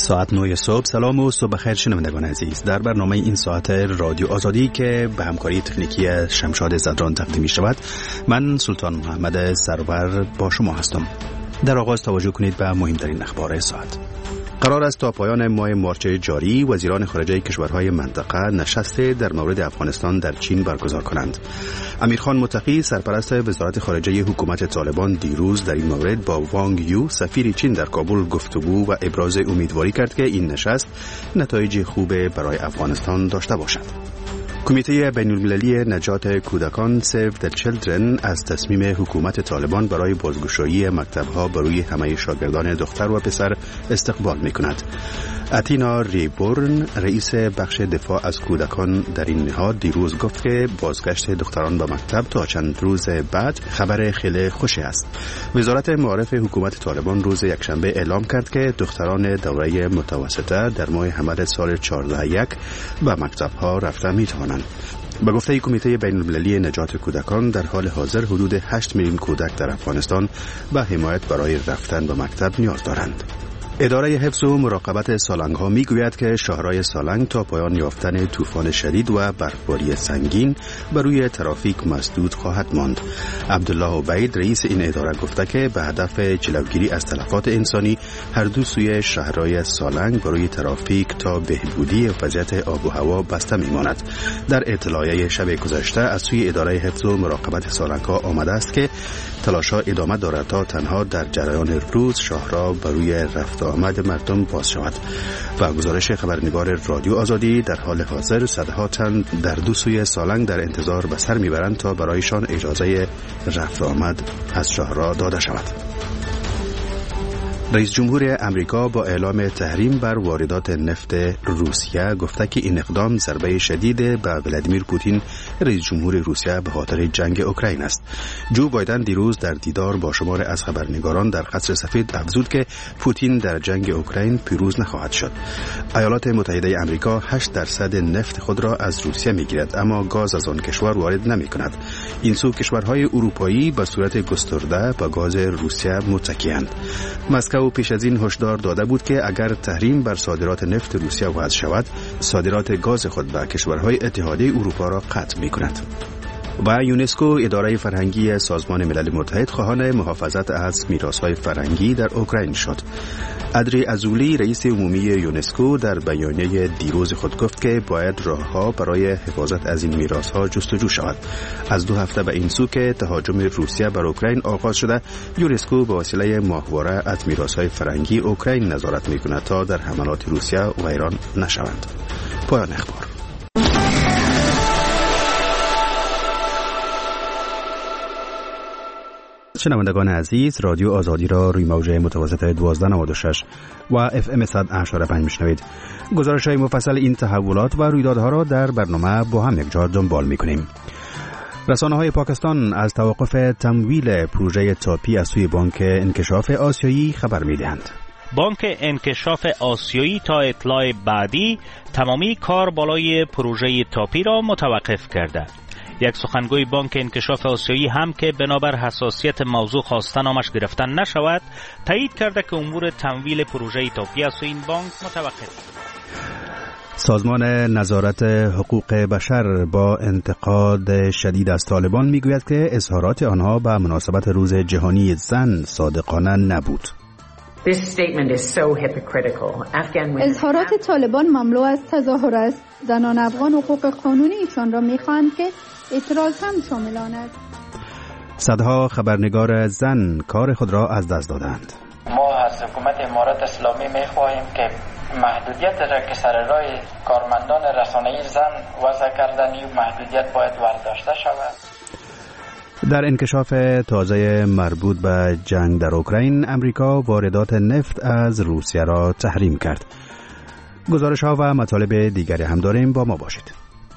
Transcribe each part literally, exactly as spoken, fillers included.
ساعت نه صبح. سلام و صبح خیر شنوندگان عزیز. در برنامه این ساعت رادیو آزادی که به همکاری تکنیکی شمشاد زدران تقدیم می شود، من سلطان محمد سرور با شما هستم. در آغاز توجه کنید به مهمترین اخبار ساعت. قرار است تا پایان ماه مارچ جاری وزیران خارجه کشورهای منطقه نشست در مورد افغانستان در چین برگزار کنند. امیرخان متقی سرپرست وزارت خارجه حکومت طالبان دیروز در این مورد با وانگ یو سفیر چین در کابل گفتگو و ابراز امیدواری کرد که این نشست نتایج خوب برای افغانستان داشته باشد. کمیته بین‌المللی نجات کودکان Save the Children از تصمیم حکومت طالبان برای بازگشایی مکتب‌ها برای همه شاگردان دختر و پسر استقبال می‌کند. اتینا ریبورن رئیس بخش دفاع از کودکان در این نهاد دیروز گفت که بازگشت دختران به مکتب تا چند روز بعد خبر خیلی خوشی است. وزارت معارف حکومت طالبان روز یکشنبه اعلام کرد که دختران دوره متوسطه در ماه حمل سال چهارده یک به مکتب‌ها رفته می‌توانند. به گفته کمیته بین‌المللی نجات کودکان در حال حاضر حدود هشت میلیون کودک در افغانستان به حمایت برای رفتن به مکتب نیاز دارند. اداره حفظ و مراقبت سالنگ ها می گوید که شاهرای سالنگ تا پایان یافتن طوفان شدید و برفباری سنگین بر روی ترافیک مسدود خواهد ماند. عبدالله عبید رئیس این اداره گفته که به هدف جلوگیری از تلفات انسانی هر دو سوی شاهرای سالنگ برای ترافیک تا بهبودی وضعیت آب و هوا بسته می ماند. در اطلاعیه شب گذشته از سوی اداره حفظ و مراقبت سالنگ ها آمده است که تلاش‌ها ادامه دارد تا تنها در جریان روز شاهرا بر روی رفت آمد مردم باز شود. و گزارش خبرنگار رادیو آزادی در حال حاضر صدها تن در دو سوی سالنگ در انتظار به سر میبرند تا برایشان اجازه رفت آمد از شاهرا داده شود. رئیس جمهور امریکا با اعلام تحریم بر واردات نفت روسیه گفته که این اقدام ضربه شدید به ولادیمیر پوتین رئیس جمهور روسیه به خاطر جنگ اوکراین است. جو بایدن دیروز در دیدار با شمار از خبرنگاران در قصر سفید افزود که پوتین در جنگ اوکراین پیروز نخواهد شد. ایالات متحده آمریکا هشت درصد نفت خود را از روسیه میگیرد اما گاز از آن کشور وارد نمیکند. این سو کشورهای اروپایی به صورت گسترده به گاز روسیه متکی‌اند. مسکو پیش از این هشدار داده بود که اگر تحریم بر صادرات نفت روسیه وضع شود، صادرات گاز خود به کشورهای اتحادیه اروپا را قطع می‌کند. و یونسکو اداره فرهنگی سازمان ملل متحد خواهان محافظت از میراث‌های فرهنگی در اوکراین شد. ادری ازولی رئیس عمومی یونسکو در بیانیه دیروز خود گفت که باید راه‌ها برای حفاظت از این میراث‌ها جستجو شود. از دو هفته به این سو که تهاجم روسیه بر اوکراین آغاز شده، یونسکو به وسیله ماهواره از میراث‌های فرهنگی اوکراین نظارت می‌کند تا در حملات روسیه ویران نشوند. پایان اخبار. شنوندگان عزیز، رادیو آزادی را روی موج متوسط دوازده نود و شش و اف ام صد و هشتاد و پنج میشنوید. گزارش‌های مفصل این تحولات و رویدادها را در برنامه با هم یکجا دنبال می‌کنیم. رسانه‌های پاکستان از توقف تمویل پروژه تاپی از سوی بانک انکشاف آسیایی خبر می‌دهند. بانک انکشاف آسیایی تا اطلاع بعدی تمامی کار بالای پروژه تاپی را متوقف کرده. یک سخنگوی بانک انکشاف آسیایی هم که بنابر حساسیت موضوع خواسته نامش گرفتن نشود، تایید کرده که امور تمویل پروژه تاپی از این بانک متوقف. سازمان نظارت حقوق بشر با انتقاد شدید از طالبان میگوید که اظهارات آنها به مناسبت روز جهانی زن صادقانه نبود. اظهارات طالبان مملو از تظاهر است. زنان افغان حقوق قانونی ایشان را می‌خواهند که اعتراض هم شامل آن است. صدها خبرنگار زن کار خود را از دست دادند. ما از حکومت امارات اسلامی می‌خواهیم که محدودیت را که سر راه کارمندان رسانه‌ای زن وضع کردن این محدودیت باید برداشته شود. در انکشاف تازه مربوط به جنگ در اوکراین، امریکا واردات نفت از روسیه را تحریم کرد. گزارش ها و مطالب دیگری هم داریم، با ما باشید.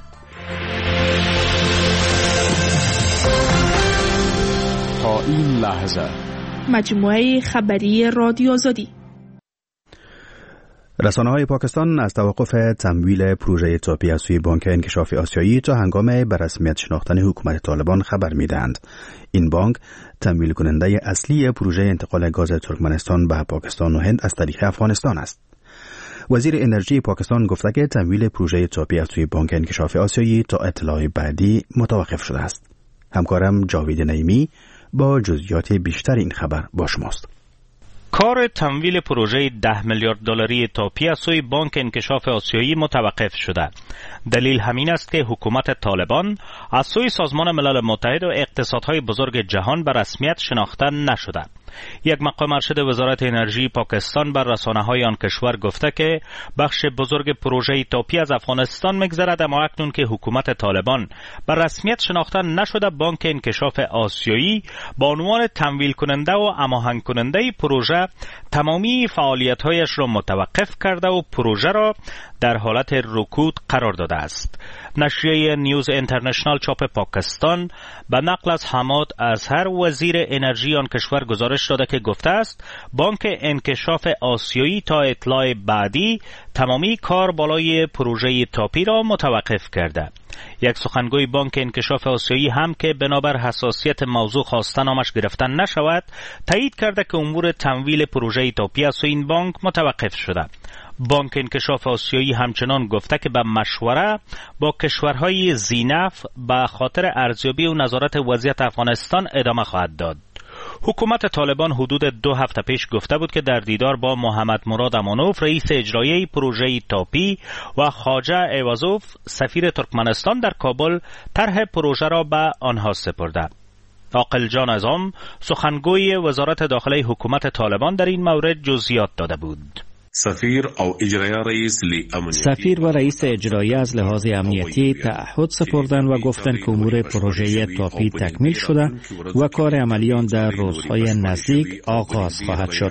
تا این لحظه مجموعه خبری رادیو آزادی. رسانه‌های پاکستان از توقف تمویل پروژه تاپی از سوی بانک انکشاف آسیایی تا هنگام به رسمیت شناختن حکومت طالبان خبر می‌دهند. این بانک تمویل کننده اصلی پروژه انتقال گاز ترکمنستان به پاکستان و هند از طریق افغانستان است. وزیر انرژی پاکستان گفته که تمویل پروژه تاپی از سوی بانک انکشاف آسیایی تا اطلاع بعدی متوقف شده است. همکارم جاوید نعیمی با جزئیات بیشتر این خبر با شماست. کار تمویل پروژه ده میلیارد دلاری تاپی از سوی بانک انکشاف آسیایی متوقف شده. دلیل همین است که حکومت طالبان از سوی سازمان ملل متحد و اقتصادهای بزرگ جهان به رسمیت شناخته نشده. یک مقام ارشد وزارت انرژی پاکستان بر رسانه‌های آن کشور گفته که بخش بزرگ پروژه تاپی از افغانستان می‌گذرد، اما اکنون که حکومت طالبان بر رسمیت شناخته نشده، بانک انکشاف آسیایی با عنوان تمویل کننده و هماهنگ کننده پروژه تمامی فعالیت‌هایش را متوقف کرده و پروژه را در حالت رکود قرار داده است. نشریه نیوز اینترنشنال چاپ پاکستان به نقل از حماد اظهر وزیر انرژی آن کشور گزارش داده که گفته است بانک انکشاف آسیایی تا اطلاع بعدی تمامی کار بالای پروژه تاپی را متوقف کرده. یک سخنگوی بانک انکشاف آسیایی هم که بنابر حساسیت موضوع خواسته نامش گرفتن نشود، تایید کرده که امور تمویل پروژه تاپی از سوی این بانک متوقف شده. بانک انکشاف آسیایی همچنان گفته که به مشوره با کشورهای ذی‌نفع به خاطر ارزیابی و نظارت وضعیت افغانستان ادامه خواهد داد. حکومت طالبان حدود دو هفته پیش گفته بود که در دیدار با محمد مراد امانوف رئیس اجرایی پروژه تاپی و خواجه ایوازوف سفیر ترکمنستان در کابل طرح پروژه را به آنها سپرده. عاقل جان اعظم سخنگوی وزارت داخلی حکومت طالبان در این مورد جزئیات داده بود. سفیر او اجرایی رئیس سفیر و رئیس اجرایی از لحاظ امنیتی تعهد سپردن و گفتن که امور پروژه تاپی تکمیل شده و کار عملی آن در روزهای نزدیک آغاز خواهد شد.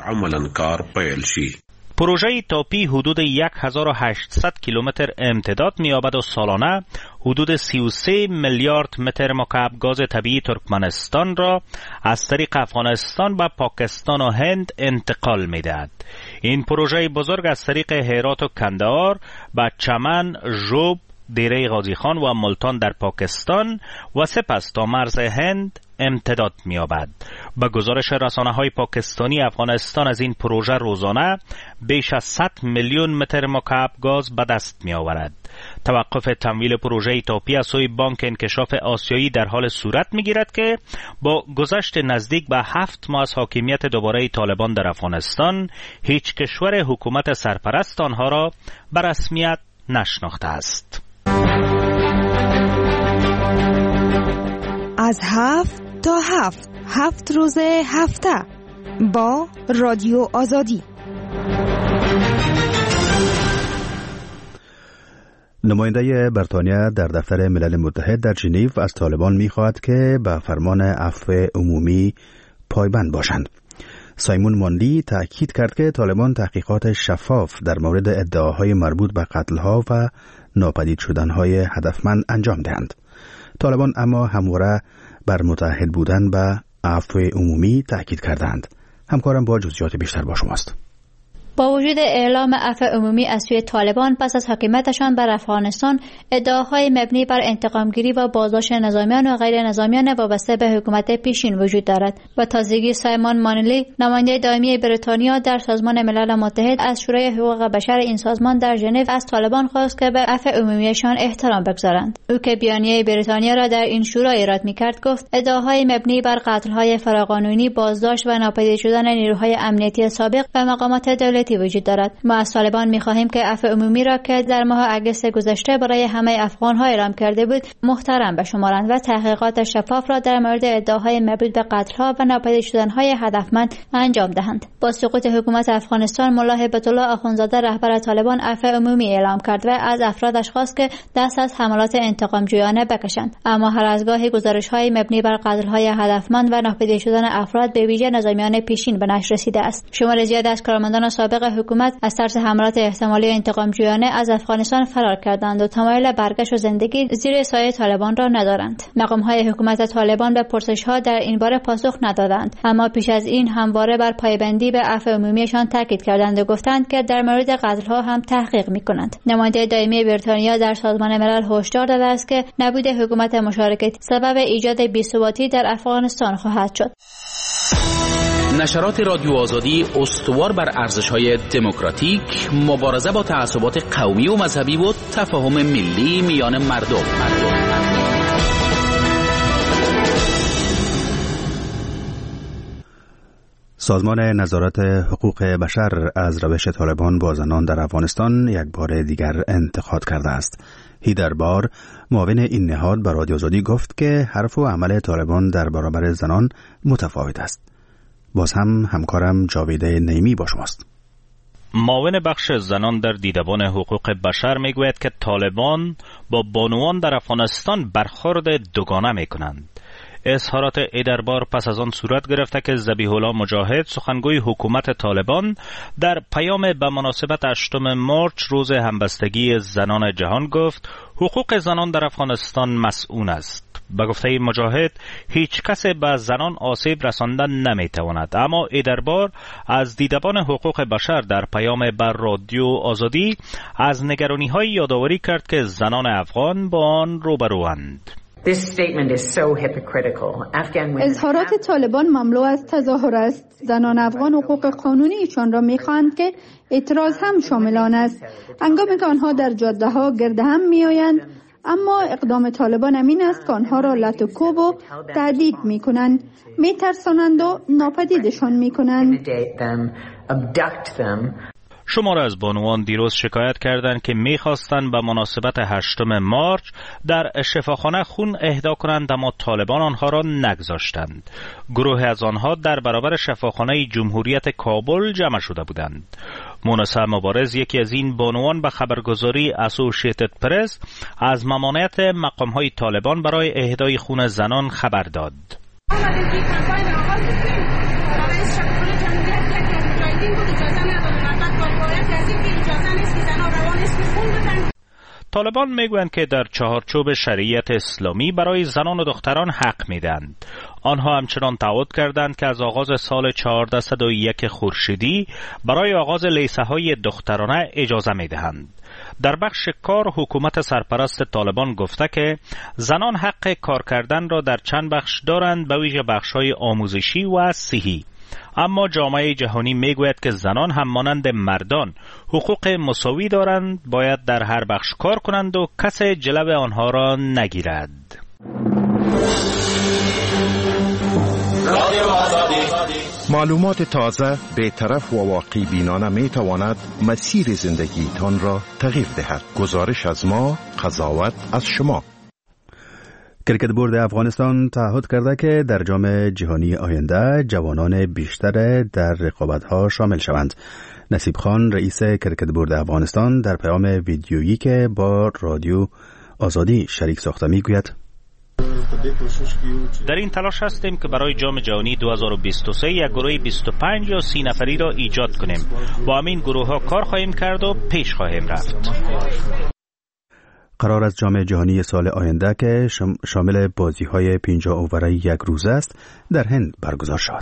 پروژه تاپی حدود هزار و هشتصد کیلومتر امتداد می‌یابد و سالانه حدود سی و سه میلیارد متر مکعب گاز طبیعی ترکمنستان را از طریق افغانستان به پاکستان و هند انتقال می‌دهد. این پروژه بزرگ از طریق هرات و کندهار به چمن، ژوب، دیره غازی خان و ملتان در پاکستان و سپس تا مرز هند امتداد می‌یابد. به گزارش رسانه‌های پاکستانی، افغانستان از این پروژه روزانه بیش از صد میلیون متر مکعب گاز به دست می‌آورد. توقف تمویل پروژه تاپی از سوی بانک انکشاف آسیایی در حال صورت می‌گیرد که با گذشت نزدیک به هفت ماه از حاکمیت دوباره طالبان در افغانستان، هیچ کشور حکومت سرپرست آنها را به رسمیت نشناخته است. از هفت تا هفت هفت روز هفته با رادیو آزادی. نماینده بریتانیا در دفتر ملل متحد در ژنو از طالبان می‌خواهد که به فرمان عفو عمومی پایبند باشند. سایمون مانلی تأکید کرد که طالبان تحقیقات شفاف در مورد ادعاهای مربوط به قتل‌ها و ناپدید شدن‌های هدفمند انجام دهند. طالبان اما همواره بر متعهد بودن به عفو عمومی تأکید کردند. همکارم با جزئیات بیشتر با شماست. با وجود اعلام عفو عمومی از سوی طالبان پس از حاکمیتشان بر افغانستان، ادعاهای مبنی بر انتقامگیری و بازداشت نظامیان و غیر نظامیان وابسته به حکومت پیشین وجود دارد. و تازگی سایمون مانلی، نماینده دائمی بریتانیا در سازمان ملل متحد، از شورای حقوق بشر این سازمان در ژنو از طالبان خواست که به عفو عمومیشان احترام بگذارند. او که بیانیه بریتانیا را در این شورا ایراد می‌کرد گفت ادعاهای مبنی بر قتل‌های فراقانونی، بازداشت و ناپدید شدن نیروهای امنیتی سابق و مقامات دولتی وجود دارد. ما از طالبان می‌خواهیم که عفو عمومی را که در ماه اگست گذشته برای همه افغان‌ها اعلام کرده بود محترم بشمارند و تحقیقات شفاف را در مورد ادعاهای مربوط به قتل‌ها و ناپدید شدن‌های هدفمند انجام دهند. با سقوط حکومت افغانستان، ملا هیبت الله آخوندزاده رهبر طالبان عفو عمومی اعلام کرد و از افرادش خواست که دست از حملات انتقامجویانه بکشند. اما هر از گاهی گزارش‌های مبنی بر قتل‌های هدفمند و ناپدید شدن افراد به ویژه نظامیان پیشین به نشر رسیده است. شمار زیادی از کارمندان سابق حکومت از ترس حملات احتمالی انتقامجویانه از افغانستان فرار کردند و تمایل برگشت و زندگی زیر سایه طالبان را ندارند. مقام‌های حکومت طالبان به پرسش‌ها در این باره پاسخ ندادند، اما پیش از این همواره بر پایبندی به عفو عمومیشان تاکید کردند و گفتند که در مورد قتل‌ها هم تحقیق می‌کنند. نماینده دائمی بریتانیا در سازمان ملل هشدار داده است که نبود حکومت مشارکتی سبب ایجاد بی‌ثباتی در افغانستان خواهد شد. نشرات رادیو آزادی استوار بر ارزش‌های دموکراتیک، مبارزه با تعصبات قومی و مذهبی و تفاهم ملی میان مردم. سازمان نظارت حقوق بشر از روش طالبان با زنان در افغانستان یک بار دیگر انتقاد کرده است. هیدر بار، معاون این نهاد، به رادیو آزادی گفت که حرف و عمل طالبان در برابر زنان متفاوت است. باز هم همکارم جاویده نیمی با شماست. معاون بخش زنان در دیدبان حقوق بشر میگوید که طالبان با بانوان در افغانستان برخورد دوگانه میکنند. اظهارات ایدربار پس از آن صورت گرفته که ذبیح الله مجاهد، سخنگوی حکومت طالبان، در پیام به مناسبت هشتم مارچ روز همبستگی زنان جهان گفت حقوق زنان در افغانستان مسئول است. به گفته مجاهد هیچ کس به زنان آسیب رساندن نمیتواند، اما ایدربار از دیدبان حقوق بشر در پیام بر رادیو آزادی از نگرانی‌های یادآوری کرد که زنان افغان با آن روبروند. اظهارات طالبان مملو از تظاهر است. زنان افغان حقوق قانونیشان را می‌خواهند که اعتراض هم شامل آن است. هنگامی که آنها در جاده ها گرد هم می‌آیند، اما اقدام طالبان امین است که آنها را لط و کوب و تهدید می‌کنند، می‌ترسانند و ناپدیدشان می‌کنند. شمار از بانوان دیروز شکایت کردند که می‌خواستند به مناسبت هشتم مارچ در شفاخانه خون اهدا کنند، اما طالبان آنها را نگذاشتند. گروه از آنها در برابر شفاخانه جمهوریت کابل جمع شده بودند. مونسا مبارز، یکی از این بانوان، به خبرگزاری اسوسییتد پرس از ممانعت مقام‌های طالبان برای اهدای خون زنان خبر داد. طالبان میگویند که در چهارچوب شریعت اسلامی برای زنان و دختران حق میدند. آنها همچنان تعهد کردند که از آغاز سال چهارصد و یک خورشیدی برای آغاز لیسه های دخترانه اجازه میدهند. در بخش کار، حکومت سرپرست طالبان گفته که زنان حق کار کردن را در چند بخش دارند، به ویژه بخش‌های آموزشی و صحی. اما جامعه جهانی میگوید که زنان هم مانند مردان حقوق مساوی دارند، باید در هر بخش کار کنند و کسی جلب آنها را نگیرد. معلومات تازه، بی‌طرف و واقعی بینانه می تواند مسیر زندگی تان را تغییر دهد. گزارش از ما، قضاوت از شما. کرکت بورد افغانستان تعهد کرده که در جام جهانی آینده جوانان بیشتر در رقابت‌ها شامل شوند. نصیب خان، رئیس کرکت بورد افغانستان، در پیام ویدیویی که با رادیو آزادی شریک ساخته میگوید: در این تلاش هستیم که برای جام جهانی دو هزار و بیست و سه یک گروه بیست و پنج یا سی نفری را ایجاد کنیم. با همین گروه ها کار خواهیم کرد و پیش خواهیم رفت. قرار است جام جهانی سال آینده که شامل بازی‌های پنجاه اووره یک روزه است در هند برگزار شود.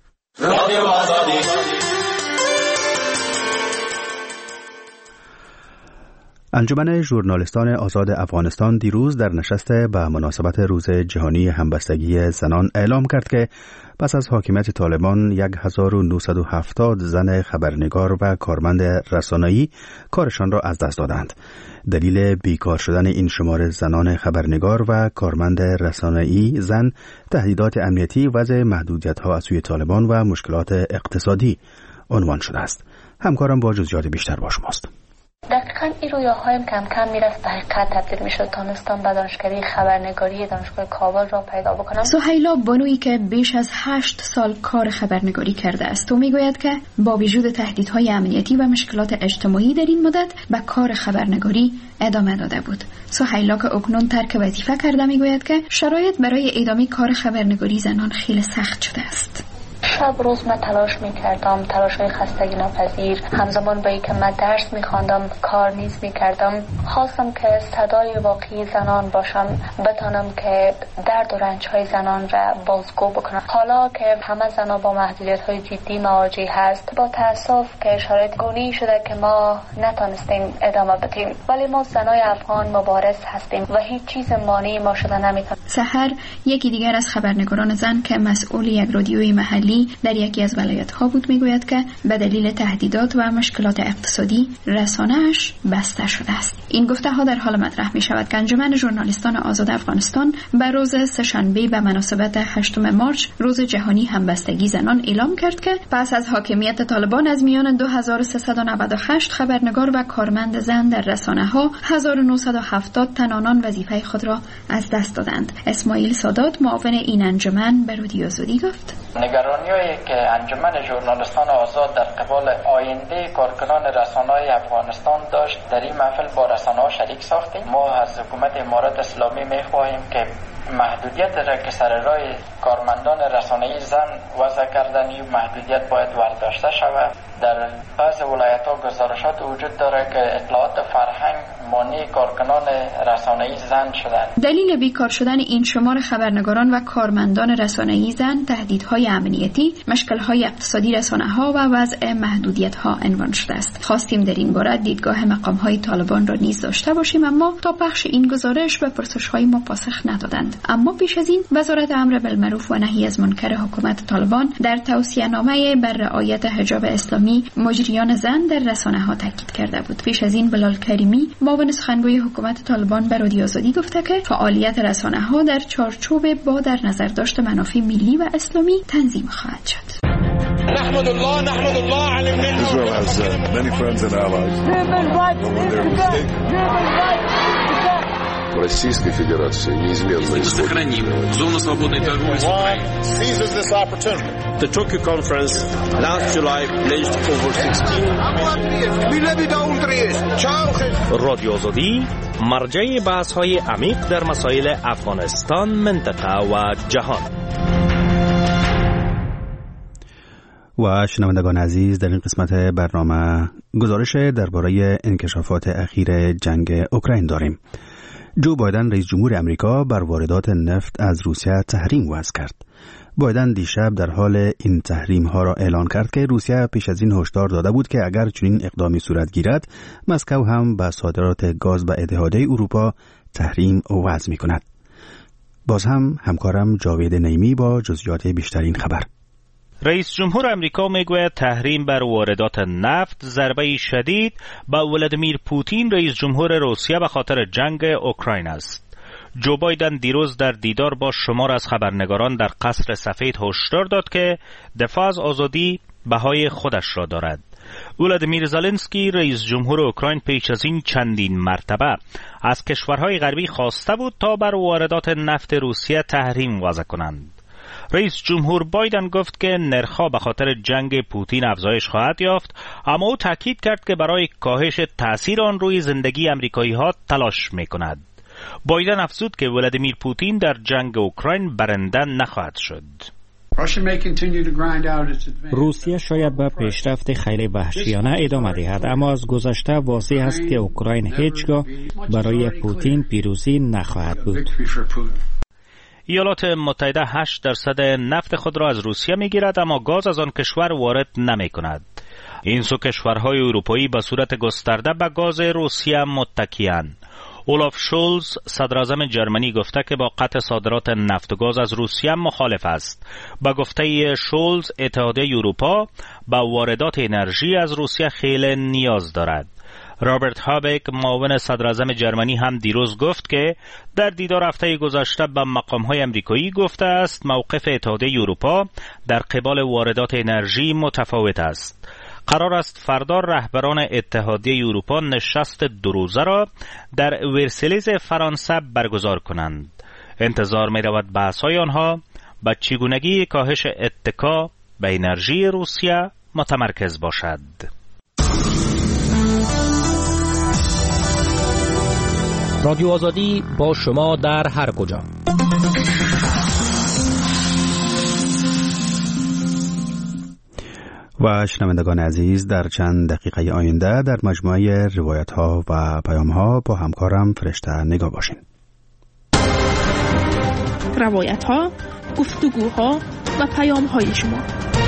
انجمن ژورنالیستان آزاد افغانستان دیروز در نشست به مناسبت روز جهانی همبستگی زنان اعلام کرد که پس از حاکمیت طالبان هزار و نهصد و هفتاد زن خبرنگار و کارمند رسانه‌ای کارشان را از دست دادند. دلیل بیکار شدن این شمار زنان خبرنگار و کارمند رسانه‌ای زن، تهدیدات امنیتی، وضع محدودیت‌ها از سوی طالبان و مشکلات اقتصادی عنوان شده است. همکارم با جزئیات بیشتر با شماست. دقیقاً این رویاهایم کم کم میرفت به حقیقت تبدیل میشد. تانستم به دانشکده خبرنگاری دانشگاه کابل را پیدا بکنم. سهیلا بانویی که بیش از هشت سال کار خبرنگاری کرده است و میگوید که با وجود تهدیدهای امنیتی و مشکلات اجتماعی در این مدت به کار خبرنگاری ادامه داده بود. سهیلا که اکنون ترک وظیفه کرده میگوید که شرایط برای ادامه کار خبرنگاری زنان خیلی سخت شده است. شب روز من تلاش میکردم، تلاش های خستگی ناپذیر، همزمان با اینکه من درس میخواندم کار نیز میکردم. خواستم که صدای واقعی زنان باشم، بتانم که درد و رنج های زنان را بازگو بکنم. حالا که همه زنان با محدودیت های جدی مواجه هست، با تاسف که شرایط گونی شده که ما نتونستیم ادامه بدیم، ولی ما زنای افغان مبارز هستیم و هیچ چیز مانعی ما شده نمیتونه. سحر، یکی دیگر از خبرنگاران زن که مسئول یک رادیوی محلی اسلامی در یکی از ولایت‌ها بود میگوید که به دلیل تهدیدات و مشکلات اقتصادی رسانه‌اش بسته شده است. این گفته ها در حال مطرح می شود که انجمن ژورنالیستان آزاد افغانستان به روز سه‌شنبه به مناسبت هشتم مارچ روز جهانی همبستگی زنان اعلام کرد که پس از حاکمیت طالبان از میان دو هزار و سیصد و نود و هشت خبرنگار و کارمند زن در رسانه‌ها هزار و نهصد و هفتاد تن آنان وظیفه خود را از دست دادند. اسماعیل سادات معاون این انجمن به رادیو آزادی گفت: نگرانی‌هایی که انجمن ژورنالیستان آزاد در قبال آینده کارکنان رسانه‌های افغانستان داشت در این محفل با رسانه‌ها شریک ساختیم. ما از حکومت امارات اسلامی می‌خواهیم که محدودیت را که سر راه کارمندان رسانه‌ای زن وضع کردن این محدودیت باید برداشته شود. در بعض ولایت‌ها گزارشات وجود داره که اطلاعات فرهنگ مانع کارکنان رسانه‌ای زن شدند. دلیل بیکار شدن این شمار خبرنگاران و کارمندان رسانه‌ای زن تهدیدهای امنیتی، مشکل‌های اقتصادی رسانه‌ها و وضع محدودیت‌ها عنوان شده است. خواستیم در این باره دیدگاه مقام‌های طالبان را نیز داشته باشیم، اما تا پخش این گزارش به پرسش‌های ما پاسخ ندادند. اما پیش از این وزارت امر بالمعروف و نهی از منکر حکومت طالبان در توصیه‌نامه بر رعایت حجاب اسلامی مجریان زن در رسانه‌ها تاکید کرده بود. پیش از این بلال کریمی معاون سخنگوی حکومت طالبان به رادیو آزادی گفته که فعالیت رسانه‌ها در چارچوب با در نظر داشت منافع ملی و اسلامی تنظیم خواهد شد. نحمد الله نحمد الله على Israel has uh, many friends and allies. Российской Федерации неизменно сохраним зону свободной торговли с Украиной. Seizes this opportunity. The Tokyo conference last July pledged over sixteen رادیو آزادی مرجع بحث‌های عمیق در مسائل افغانستان، منطقه و جهان. و شنوندگان عزیز، در این قسمت برنامه گزارش درباره انکشافات اخیر جنگ اوکراین داریم. جو بایدن رئیس جمهور امریکا بر واردات نفت از روسیه تحریم وضع کرد. بایدن دیشب در حال این تحریم ها را اعلان کرد که روسیه پیش از این هشدار داده بود که اگر چنین اقدامی صورت گیرد، مسکو هم به صادرات گاز به اتحادیه اروپا تحریم وضع می کند. باز هم همکارم جاوید نیمی با جزئیات بیشتر این خبر. رئیس جمهور امریکا میگوید تحریم بر واردات نفت ضربه شدید به ولادیمیر پوتین رئیس جمهور روسیه به خاطر جنگ اوکراین است. جو بایدن دیروز در دیدار با شمار از خبرنگاران در قصر سفید هشدار داد که دفاع از آزادی بهای خودش را دارد. ولادیمیر زلنسکی رئیس جمهور اوکراین پیش از این چندین مرتبه از کشورهای غربی خواسته بود تا بر واردات نفت روسیه تحریم وضع کنند. رئیس جمهور بایدن گفت که نرخ‌ها به خاطر جنگ پوتین افزایش خواهد یافت، اما او تاکید کرد که برای کاهش تأثیر آن روی زندگی امریکایی‌ها تلاش می‌کند. بایدن افزود که ولادیمیر پوتین در جنگ اوکراین برنده نخواهد شد. روسیه شاید به پیشرفت خیلی وحشیانه ادامه دهد، اما از گذشته واضح است که اوکراین هیچگاه برای پوتین پیروزی نخواهد بود. ایالات متحده هشت درصد نفت خود را از روسیه میگیرد، اما گاز از آن کشور وارد نمی کند. این سو کشورهای اروپایی به صورت گسترده به گاز روسیه متکی‌اند. اولاف شولز صدراعظم جرمنی گفته که با قطع صادرات نفت و گاز از روسیه مخالف است. با گفته شولز اتحادیه اروپا به واردات انرژی از روسیه خیلی نیاز دارد. رابرت هابک معاون صدراعظم جرمنی هم دیروز گفت که در دیدار هفته گذشته به مقام‌های آمریکایی گفته است موقف اتحادیه اروپا در قبال واردات انرژی متفاوت است. قرار است فردا رهبران اتحادیه اروپا نشست دو روزه را در ورسلیز فرانسه برگزار کنند. انتظار می رود بحث‌های آنها به چگونگی کاهش اتکا به انرژی روسیه متمرکز باشد. رادیو آزادی با شما در هر کجا. و شنوندگان عزیز، در چند دقیقه آینده در مجموعه روایت ها و پیام ها با همکارم فرشته نگاه باشین. روایت ها، گفتگوها و پیام های شما.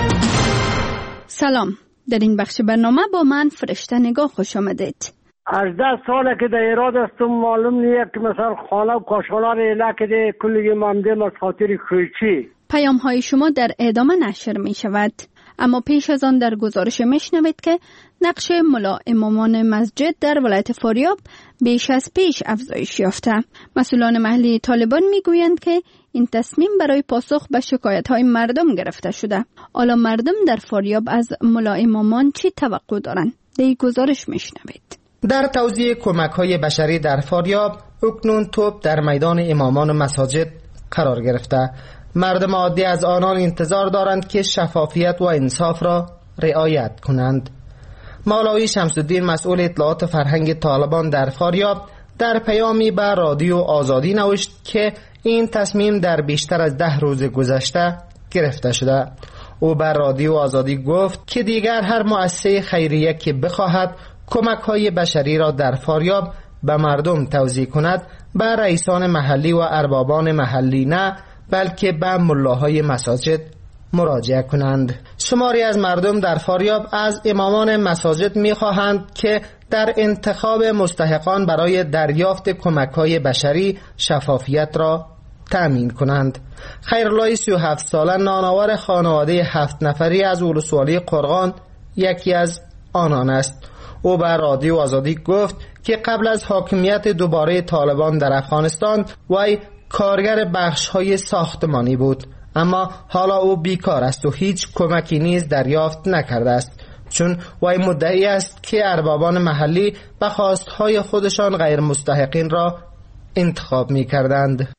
سلام، در این بخش برنامه با من فرشته نگاه خوش آمدید. هجده ساله که در ایراد هستم، معلوم نیست که مثلا خانه و کاشانه را ایله که ده کلی مامده از خاطر کویچی پیام های شما در ادامه نشر می شود. اما پیش از آن در گزارش میشنوید که نقش ملا امامان مسجد در ولایت فاریاب بیش از پیش افزایش یافته. مسئولان محلی طالبان میگویند که این تصمیم برای پاسخ به شکایت های مردم گرفته شده. حالا مردم در فاریاب از ملا امامان چی توقع دارند؟ در گزارش میشنوید. در توزیع کمک های بشری در فاریاب اکنون توپ در میدان امامان مساجد قرار گرفته. مردم عادی از آنان انتظار دارند که شفافیت و انصاف را رعایت کنند. مولوی شمس الدین مسئول اطلاعات فرهنگ طالبان در فاریاب در پیامی به رادیو آزادی نوشت که این تصمیم در بیشتر از ده روز گذشته گرفته شده. او بر رادیو آزادی گفت که دیگر هر مؤسسه خیریه که بخواهد کمک های بشری را در فاریاب به مردم توزیع کند به رئیسان محلی و اربابان محلی نه، بلکه به ملاهای مساجد مراجعه کنند. شماری از مردم در فاریاب از امامان مساجد می‌خواهند که در انتخاب مستحقان برای دریافت کمک‌های بشری شفافیت را تأمین کنند. خیرالله سی و هفت ساله نانآور خانواده هفت نفری از ولسوالی قرغان یکی از آنان است. او بر رادیو آزادی گفت که قبل از حاکمیت دوباره طالبان در افغانستان وی کارگر بخش‌های ساختمانی بود، اما حالا او بیکار است و هیچ کمکی نیز دریافت نکرده است، چون وی مدعی است که اربابان محلی به خواستهای خودشان غیر مستحقین را انتخاب می‌کردند.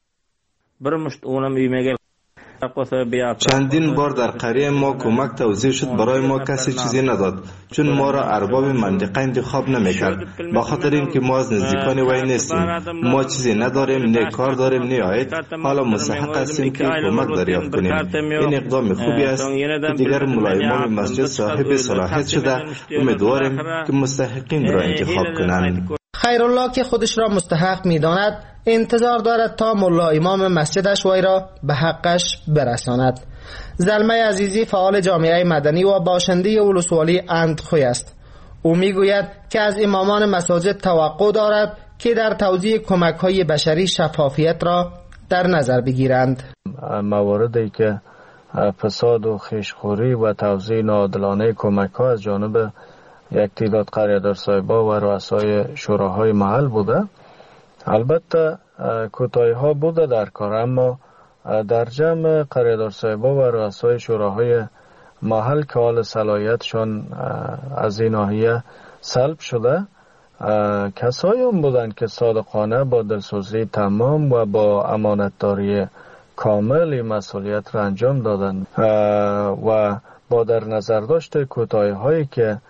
چندین بار در قریه ما کمک توزیع شد، برای ما کسی چیزی نداد، چون ما را ارباب منطقه انتخاب نمیکرد، با خاطر اینکه ما از نزدیکان وی نیستیم. ما چیزی نداریم، نه کار داریم نه عاید. حالا مستحق هستیم که کمک دریافت کنیم. این اقدام خوبی است که دیگر ملایمان مسجد صاحب صلاحیت شده. امیدواریم که مستحقین را انتخاب کنند. خیرالله که خودش را مستحق می‌داند انتظار دارد تا ملا امام مسجدش وی را به حقش برساند. زلمه عزیزی فعال جامعه مدنی و باشنده ولسوالی اندخوی است. او میگوید که از امامان مساجد توقع دارد که در توزیع کمک‌های بشری شفافیت را در نظر بگیرند. مواردی که فساد و خیشخوری و توزیع ناعادلانه کمک‌ها از جانب یک تعداد قریه‌دار صاحبا و رؤسای شوراهای محل بوده، البته کوتاهی ها بوده در کار، اما در جمع قریه‌دار صاحبا و رؤسای شوراهای محل که حال صلاحیتشان از این ناحیه سلب شده، کسایی هم بودند که صادقانه با دلسوزی تمام و با امانتداری کامل این مسئولیت را انجام دادند و با در نظر داشت کوتاهی هایی که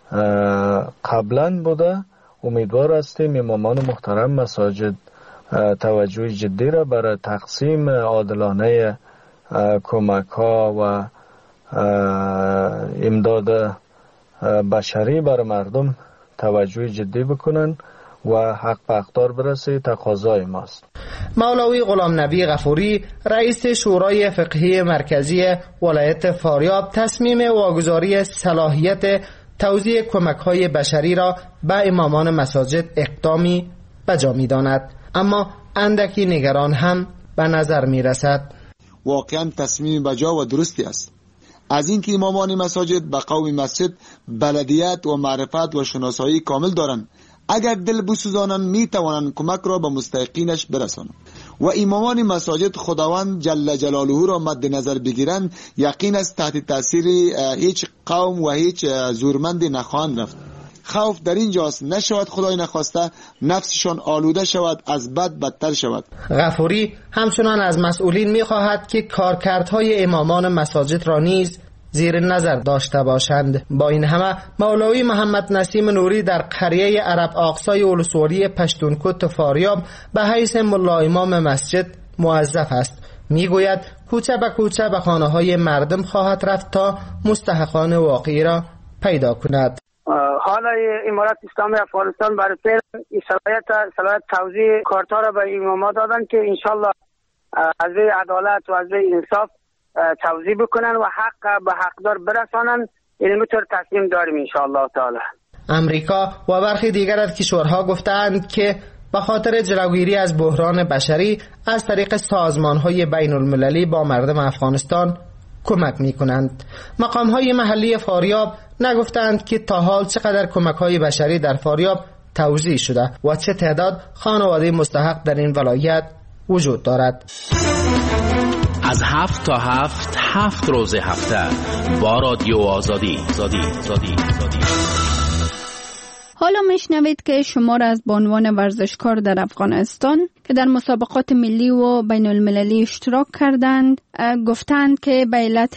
قبلا بوده، امیدوار هستیم امامان محترم مساجد توجه جدی را برای تقسیم عادلانه کمک ها و امداد بشری برای مردم توجه جدی بکنن و حق به اقدار برسه تقاضای ماست. مولوی غلام نبی غفوری رئیس شورای فقهی مرکزی ولایت فاریاب تصمیم واگذاری صلاحیت توزیع کمک‌های بشری را به امامان مساجد اقدامی بجا می‌داند، اما اندکی نگران هم به نظر می‌رسد. واقعا تصمیم بجا و درستی است از اینکه امامان مساجد به قوم مسجد بلدیت و معرفت و شناسایی کامل دارند. اگر دل بسوزانند می‌توانند کمک را به مستحقینش برسانند و امامان مساجد خداوند جل جلاله را مد نظر بگیرند، یقین است تحت تاثیر هیچ قوم و هیچ زورمندی نخواهند رفت. خوف در اینجاست نشود خدای نخواسته نفسشان آلوده شود، از بد بدتر شود. غفوری همچنان از مسئولین می‌خواهد که کارکردهای امامان مساجد را نیز زیر نظر داشته باشند. با این همه مولوی محمد نسیم نوری در قریه عرب آقصای ولسوالی پشتونکوت فاریاب به حیث ملا امام مسجد موظف است. میگوید کوچه به کوچه به خانه‌های مردم خواهد رفت تا مستحقان واقعی را پیدا کند. حالا امارت اسلامی افغانستان برای فعل صلاحیت صلاحیت توزیع کارت‌ها را به اماما دادن که انشالله از روی عدالت و از روی انصاف توزیع بکنن و حق به حقدار برسانن. این طور تصمیم داریم انشاءالله تعالی. امریکا و برخی دیگر از کشورها گفتند که به خاطر جلوگیری از بحران بشری از طریق سازمان‌های بین المللی با مردم افغانستان کمک می‌کنند. مقام‌های محلی فاریاب نگفتند که تا حال چقدر کمک‌های بشری در فاریاب توزیع شده و چه تعداد خانواده مستحق در این ولایت وجود دارد. از هفت تا هفت هفت روز هفته با رادیو آزادی. آزادی. آزادی. آزادی. حالا میشنوید که شمار از بانوان ورزشکار در افغانستان که در مسابقات ملی و بین المللی اشتراک کردند گفتند که به علت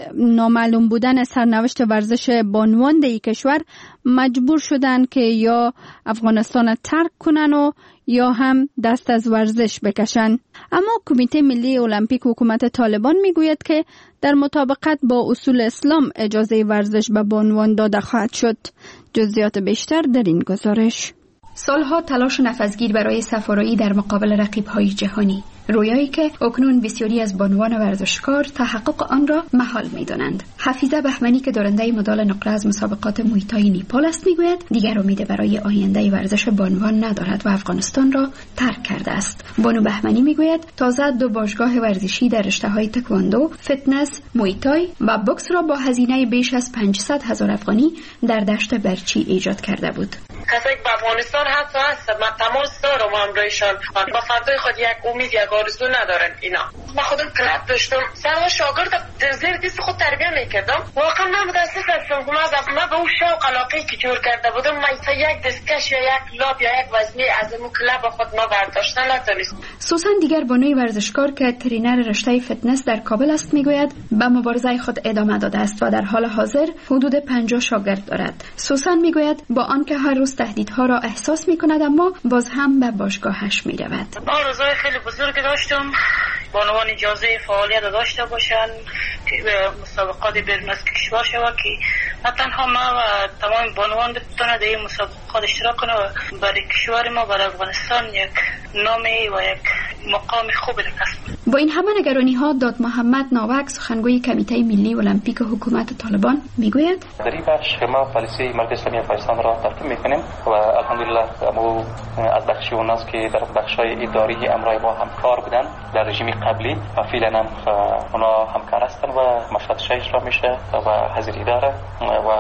نامعلوم بودن سرنوشت ورزش بانوان در کشور مجبور شدند که یا افغانستان را ترک کنن و یا هم دست از ورزش بکشن. اما کمیته ملی المپیک حکومت طالبان میگوید که در مطابقت با اصول اسلام اجازه ورزش به بانوان داده خواهد شد. جزئیات بیشتر در این گزارش. سالها تلاش نفسگیر برای سفارایی در مقابل رقیب‌های جهانی، رویایی که اکنون بسیاری از بانوان ورزشکار تحقق آن را محال می‌دانند. حفیظه بهمنی که دارنده مدال نقره از مسابقات موی تای نیپال است میگوید دیگر امید برای آینده ورزش بانوان ندارد و افغانستان را ترک کرده است. بانو بهمنی میگوید تازه دو باشگاه ورزشی در رشته‌های تکواندو، فتنس، موی تای و بوکس را با هزینه بیش از پانصد هزار افغانی در دشت برچی ایجاد کرده بود. کسایی که به افغانستان هست و هست من تماس دارم همراهشان با فردای خود یک امید یک آرزو ندارن. اینا من خودم کلاب داشتم سرها شاگرد در زیر دست خود تربیه میکردم. واقعا من متاسف هستم که من به اون شوق علاقه که جور کرده بودم من تا یک دستکش یا یک لاب یا یک وزنی از اون کلاب خود ما برداشتن نتونستم. سوسن دیگر بانوی ورزشکار که ترینر رشته فتنس در کابل است میگوید به مبارزه خود ادامه داده است و در حال حاضر حدود پنجاه شاگرد دارد. سوسن میگوید با آنکه هر روز تهدیدها را احساس میکند اما باز هم به باشگاهش میرود. آرزوی خیلی بزرگ داشتم بانوان اجازه فعالیت داشته باشند که مسابقات بیرون از کشور شود که نه تنها ما و تمام بانوان بتونه در این مسابقات اشتراک کنه و برای کشور ما برای افغانستان یک نامی و یک مقام خوب کسب. با این همه نگرانی ها داد محمد ناوک سخنگوی کمیته ملی المپیک حکومت طالبان میگوید در این بخش ما پالیسی مرکز اسلامی افغانستان را ترتیب میکنیم و الحمدلله ما از بخشی اوناست که در بخش‌های اداری امرای ما همکار بودن در رژیم قبلی و فعلا هم اونا همکار هستن و مشورتش اجرا میشه و حاضری داره و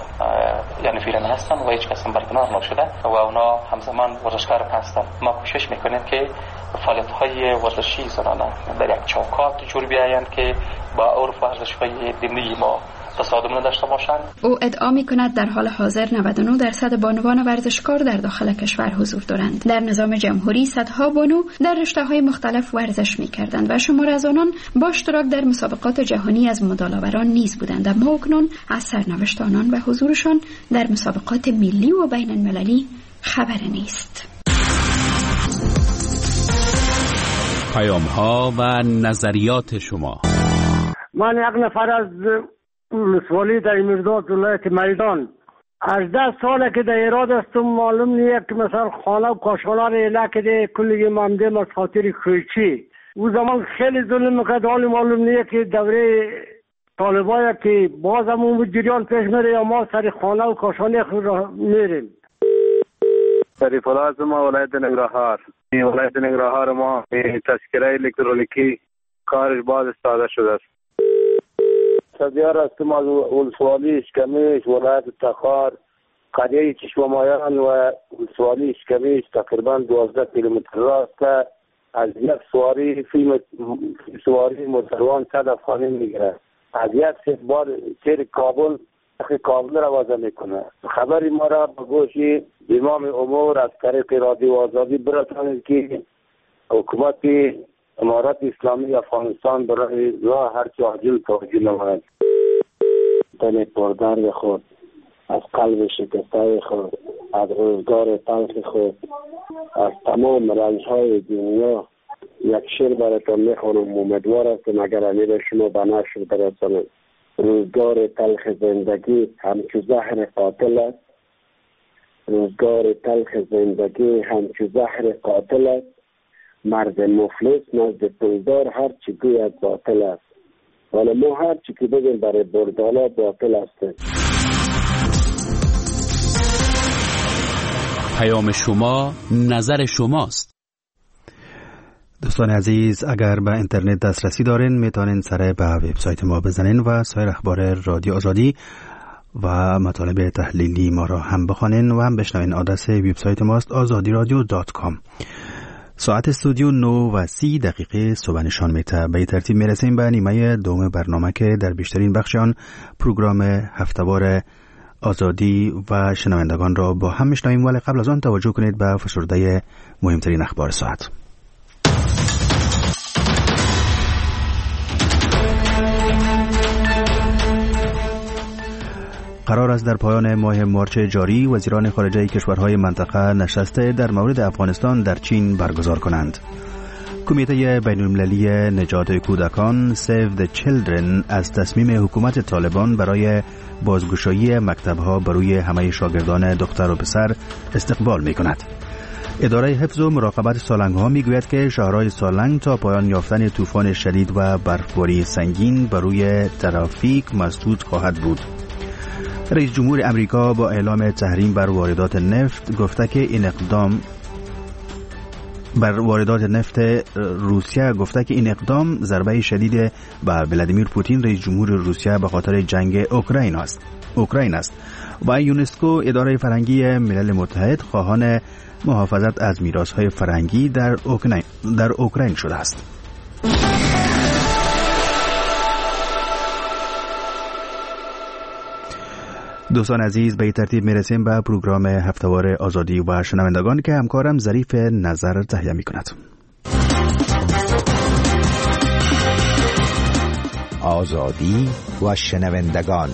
یعنی فعلا هستن و هیچ کس هم برکنار نشده و اونا همزمان ورزشکار هستن. ما کوشش میکنیم که فعالیت‌های ورزشی زنانه در یک چوکات جور بیایند که با عرف ورزش‌های دینی ما تصادم نداشته باشند. او ادعا می‌کند در حال حاضر نود و نه درصد بانوان ورزشکار در داخل کشور حضور دارند. در نظام جمهوری صدها بانو در رشته‌های مختلف ورزش می‌کردند و شمار از آنان با اشتراک در مسابقات جهانی از مدال‌آوران نیز بودند، اما اکنون از سرنوشت آنان و حضورشان در مسابقات ملی و بین المللی خبری نیست. پیام‌ها و نظریات شما. من یک نفر از ولسوالی در مرداد ولایت میدان هجده ساله که در ایراد هستم. معلوم نیست که مثلا خانه و کاشانه را اله کده کلی ممدیم از خاطر کوچی او زمان خیلی ظلم میکرد. حالی معلوم نیست که دوره طالبایی که باز هم اون جریان پیش میره یا ما سر خانه و کاشانه خود را میریم. شریف الله از ما ولایت ننگرهار. ولایت ننگرهار ما تذکره الکترونیکی کارش باز استفاده شده است. سدیار هستم از ولسوالی اشکمیش ولایت تخار قریه چشمامایان و ولسوالی اشکمیش تقریبا دوازده کیلومتر راست از یک سواری فیلم سواری موتروان صد افغانی میگیره. از یک بار سیر کابل اخی کابل را وضع میکنه. خبری ما را به گوش امام امور از طریق رادیو آزادی برسانید که حکومت امارات اسلامی افغانستان برای راه هر چه عاجل توجه نماید. دل پردرد خود از قلب شکسته خود از روزگار تلخ خود از تمام رنج‌های دنیا یک شعر براتون میخوانم. امیدوار هستم اگر امیر شما به نشر برسانید. روزگار تلخ زندگی همچو زهر قاتل است. روزگار تلخ زندگی همچو زهر قاتل است. مرد مفلس نزد پولدار هر چی گوید باطل است. ولی ما هر چی که بگیم برای بردالا باطل است. پیام شما نظر شماست. دوستان عزیز، اگر به اینترنت دسترسی دارین میتونین سر به وبسایت ما بزنین و سایر اخبار رادیو آزادی و مطالب تحلیلی ما را هم بخوانین و هم بشنوین. آدرس وبسایت ماست آزادی رادیو دات کام. ساعت استودیو نه و سی دقیقه صبح نشان میده. به ترتیب میرسیم به نیمه دوم برنامه که در بیشترین بخش آن پروگرام هفته‌وار آزادی و شنوندگان را با هم میشنویم، ولی قبل از آن توجه کنید به فشرده مهمترین اخبار ساعت. قرار است در پایان ماه مارچ جاری وزیران خارجه کشورهای منطقه نشست در مورد افغانستان در چین برگزار کنند. کمیته بین‌المللی نجات کودکان Save the Children از تصمیم حکومت طالبان برای بازگشایی مکتب‌ها بروی همه شاگردان دختر و پسر استقبال می‌کند. اداره حفظ و مراقبت سالنگ‌ها می‌گوید که شهرهای سالنگ تا پایان یافتن طوفان شدید و برفباری سنگین بروی ترافیک مسدود خواهد بود. رئیس جمهور امریکا با اعلام تحریم بر واردات نفت گفته که این اقدام بر واردات نفت روسیه گفته که این اقدام ضربه شدید به ولادیمیر پوتین رئیس جمهور روسیه به خاطر جنگ اوکراین است. اوکراین است و یونسکو اداره فرهنگی ملل متحد خواهان محافظت از میراث‌های فرهنگی در اوکراین در اوکراین شده است. دوستان عزیز، به ترتیب میرسیم به پروگرام هفته‌وار آزادی و شنوندگان که همکارم ظریف نظر تهیه می‌کند. آزادی و شنوندگان.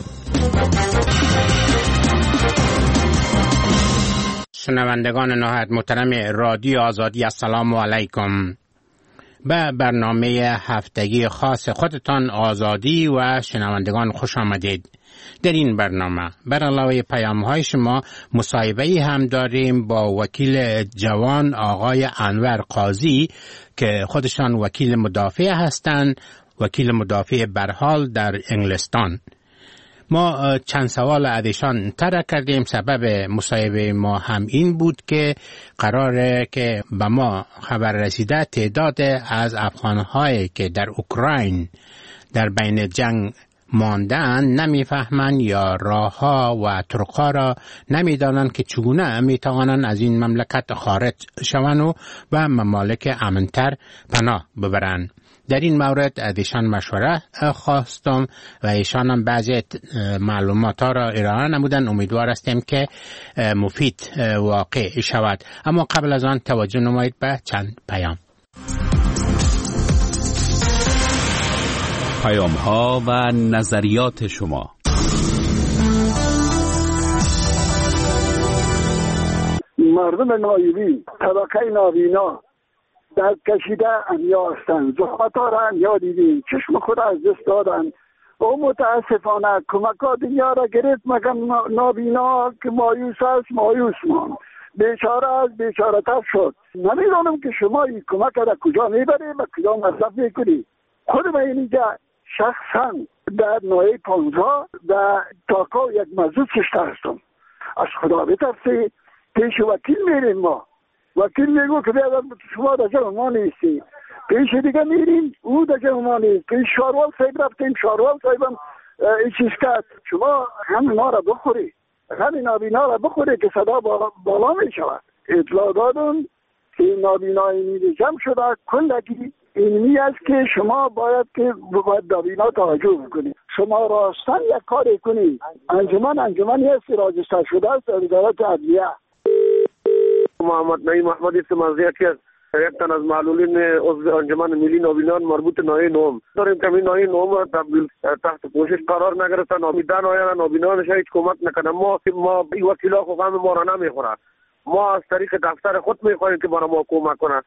شنوندگان نهایت محترم رادیو آزادی، السلام علیکم. به برنامه هفتگی خاص خودتان آزادی و شنوندگان خوش آمدید. در این برنامه بر علاوه پیام‌های شما مصاحبه‌ای هم داریم با وکیل جوان آقای انور قاضی که خودشان وکیل مدافع هستند، وکیل مدافع برحال در انگلستان. ما چند سوال ازشان طرح کردیم. سبب مصاحبه ما هم این بود که قراره که به ما خبر رسیده تعداد از افغان‌هایی که در اوکراین در بین جنگ ماندن نمیفهمند یا راهها و طرقها را نمیدانند که چگونه میتوانند از این مملکت خارج شوند و به ممالک امنتر پناه ببرند. در این مورد از ایشان مشوره خواستم و ایشان هم بعضی معلومات ها را ارائه نمودن. امیدوار هستیم که مفید واقع شود. اما قبل از آن توجه نمایید به چند پیام. پیام ها و نظریات شما. مردم نایبی، طبقه نابینا در کشیده انیا هستند. زحمت ها را انیا دیدیم، چشم خود از دست دادن. او متاسفانه کمک ها دنیا را گرفت، مگر نابینا که مایوس است مایوس ماند، بیچاره از بیچاره تر شد. نمیدانم که شما این کمک را کجا میبری و کجا مصرف میکنی. خود من اینجا شخصا در نایه پانزا در تاکا یک موضوع کشته هستم. از خدا بترسی پیش وکیل میریم. ما وکیل میگو که بیادر شما در جمع ما نیستی. پیش دیگه میریم او در جمع ما نیست. پیش شاروال صاحب رفتیم، شاروال صاحبم این چیز کرد. شما همین ما را بخوری، همین نابینا را بخوری که صدا بالا, بالا می شود. اطلاع دادم که این نابینای میده جمع شده کلگی اینمی است که شما باید که باید نابینا توجه بکنید. شما راستن یک کاری کنید. انجمن انجمنی هستی راجستر شده است در وزارت عدلیه. محمد نعیم محمد است مرزیه که یک تن از معلولین عضو انجمن ملی نابینان مربوط نایه نوم داریم که این نایه نوم تبدیل تحت پوشش قرار نگرفتن. نامیدن آیا نابینانش هیچ کمک نکنه. ما ما این وکیلا خو غم ما را نمیخوره. ما از طریق دفتر خود میخواهیم که برای ما کمک کنه.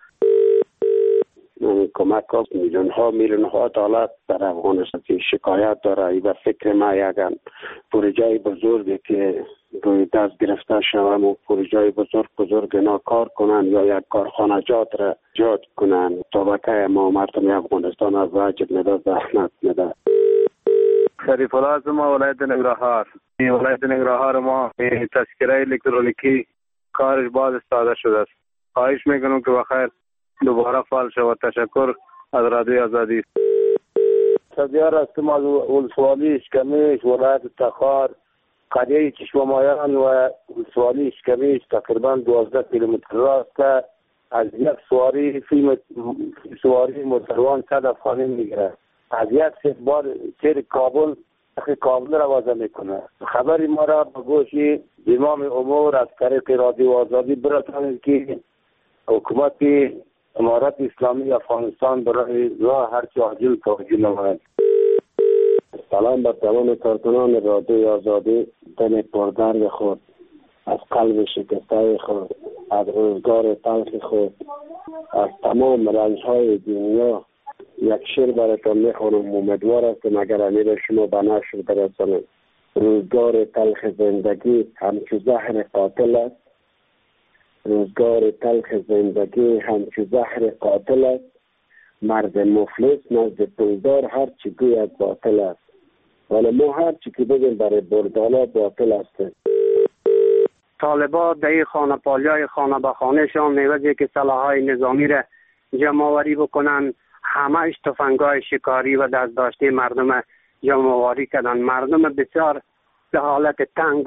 کمک ها میلیون ها میلیون ها دلار در افغانستان که شکایت داره. ای به فکر ما یک پروژه بزرگی که روی دست گرفته شوم و پروژه بزرگ بزرگ اینا کار کنن یا یک کارخانه جات را جات کنن. طبقه ما مردم افغانستان از واجب میده، زحمت میده. شریف الله ما ولایت ننگرهار. ولایت ننگرهار ما تذکره الکترونیکی کارش باز استاده شده است. خواهش میکنم که بخیر دوباره فعال شود. تشکر از رادیو آزادی. سبیار هستم از ولسوالی اشکمیش ولایت تخار قریه چشمامایان و ولسوالی اشکمیش تقریبا دوازده کیلومتر راست از یک سواری فیلم سواری موتروان صد افغانی میگیره. از یک سه بار سیر کابل اخی کابل را وضع میکنه. خبری ما را به گوش امام امور از طریق رادیو آزادی برسانید که حکومت امارت اسلامی افغانستان برای راه هرچی عاجل توجه نماید. سلام بر تمام کارکنان رادیو آزادی. دل پردرد خود از قلب شکسته خود از روزگار تلخ خود از تمام رنجهای دنیا یک شعر براتون میخوانم. امیدوار هستم اگر امیر شما به نشر برسانید. روزگار تلخ زندگی همچو زهر قاتل است. روزگار تلخ زندگی همچو زهر قاتل است. مرد مفلس نزد پولدار هر چی گوید باطل است. ولی ما هر چی که بگیم برای بردالا باطل است. طالبا در خانه پالیای خانه به خانه شان میوزی که سلاحهای نظامی را جمع آوری بکنن، همه تفنگای شکاری و دست داشته مردم جمع آوری کردن. مردم بسیار به حالت تنگ.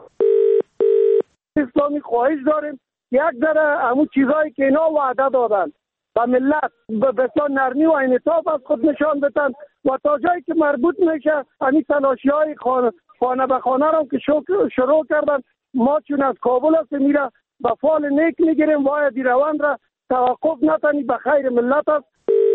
اسلامی خواهش داریم یک ذره همون چیزایی که اینا وعده دادن و ملت به بسیار نرمی و انعطاف از خود نشان بدن و تا جایی که مربوط میشه همین تلاشی های خانه, خانه به خانه را که شروع کردن. ما چون از کابل هست میره به فال نیک میگیریم. باید روند را توقف نتنی به خیر ملت است.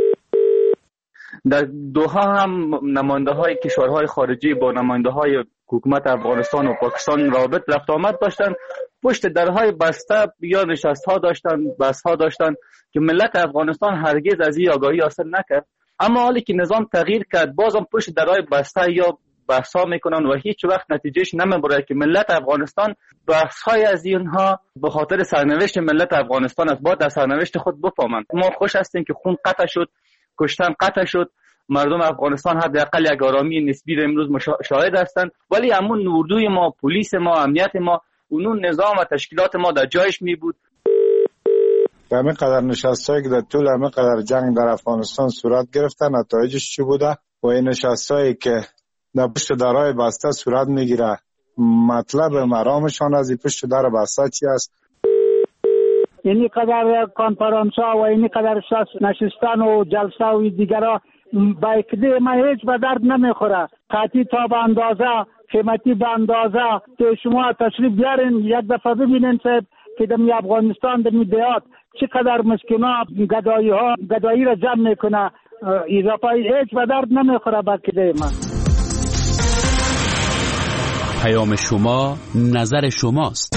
در دوحه هم نماینده های کشورهای خارجی با نماینده های حکومت افغانستان و پاکستان رابط رفت آمد داشتن. پشت درهای بسته یا نشست ها داشتن، بحث ها داشتن که ملت افغانستان هرگز از این آگاهی حاصل نکرد. اما حالی که نظام تغییر کرد بازم پشت درهای بسته یا بحث ها میکنن و هیچ وقت نتیجهش نمیبره که ملت افغانستان بحث های از اینها به خاطر سرنوشت ملت افغانستان است. باید در سرنوشت خود بفهمند. ما خوش هستیم که خون قطع شد، کشتن قطع شد. مردم افغانستان حداقل یک آرامی نسبی را امروز شاهد هستند. ولی همون اردوی ما، پلیس ما، امنیت ما، اونون نظام و تشکیلات ما در جایش می بود. همه قدر نشستایی که در طول همه قدر جنگ در افغانستان صورت گرفته نتایجش چی بوده و این نشستایی که در پشت درهای بسته صورت میگیره مطلب مرامشان از این پشت در بسته چی است؟ اینی قدر کانفرانس ها و اینی قدر نشستن و جلسه و دیگر ها با اکده ما هیچ به درد نمیخوره. قطعی تا به اندازه، قیمتی به اندازه که شما تشریف بیارین یک دفعه ببینین صاحب که دمی افغانستان دمی دیات چقدر مسکینا گدایی ها گدایی را جمع میکنه. اضافه هیچ به درد نمیخوره با اکده ما. پیام شما نظر شماست.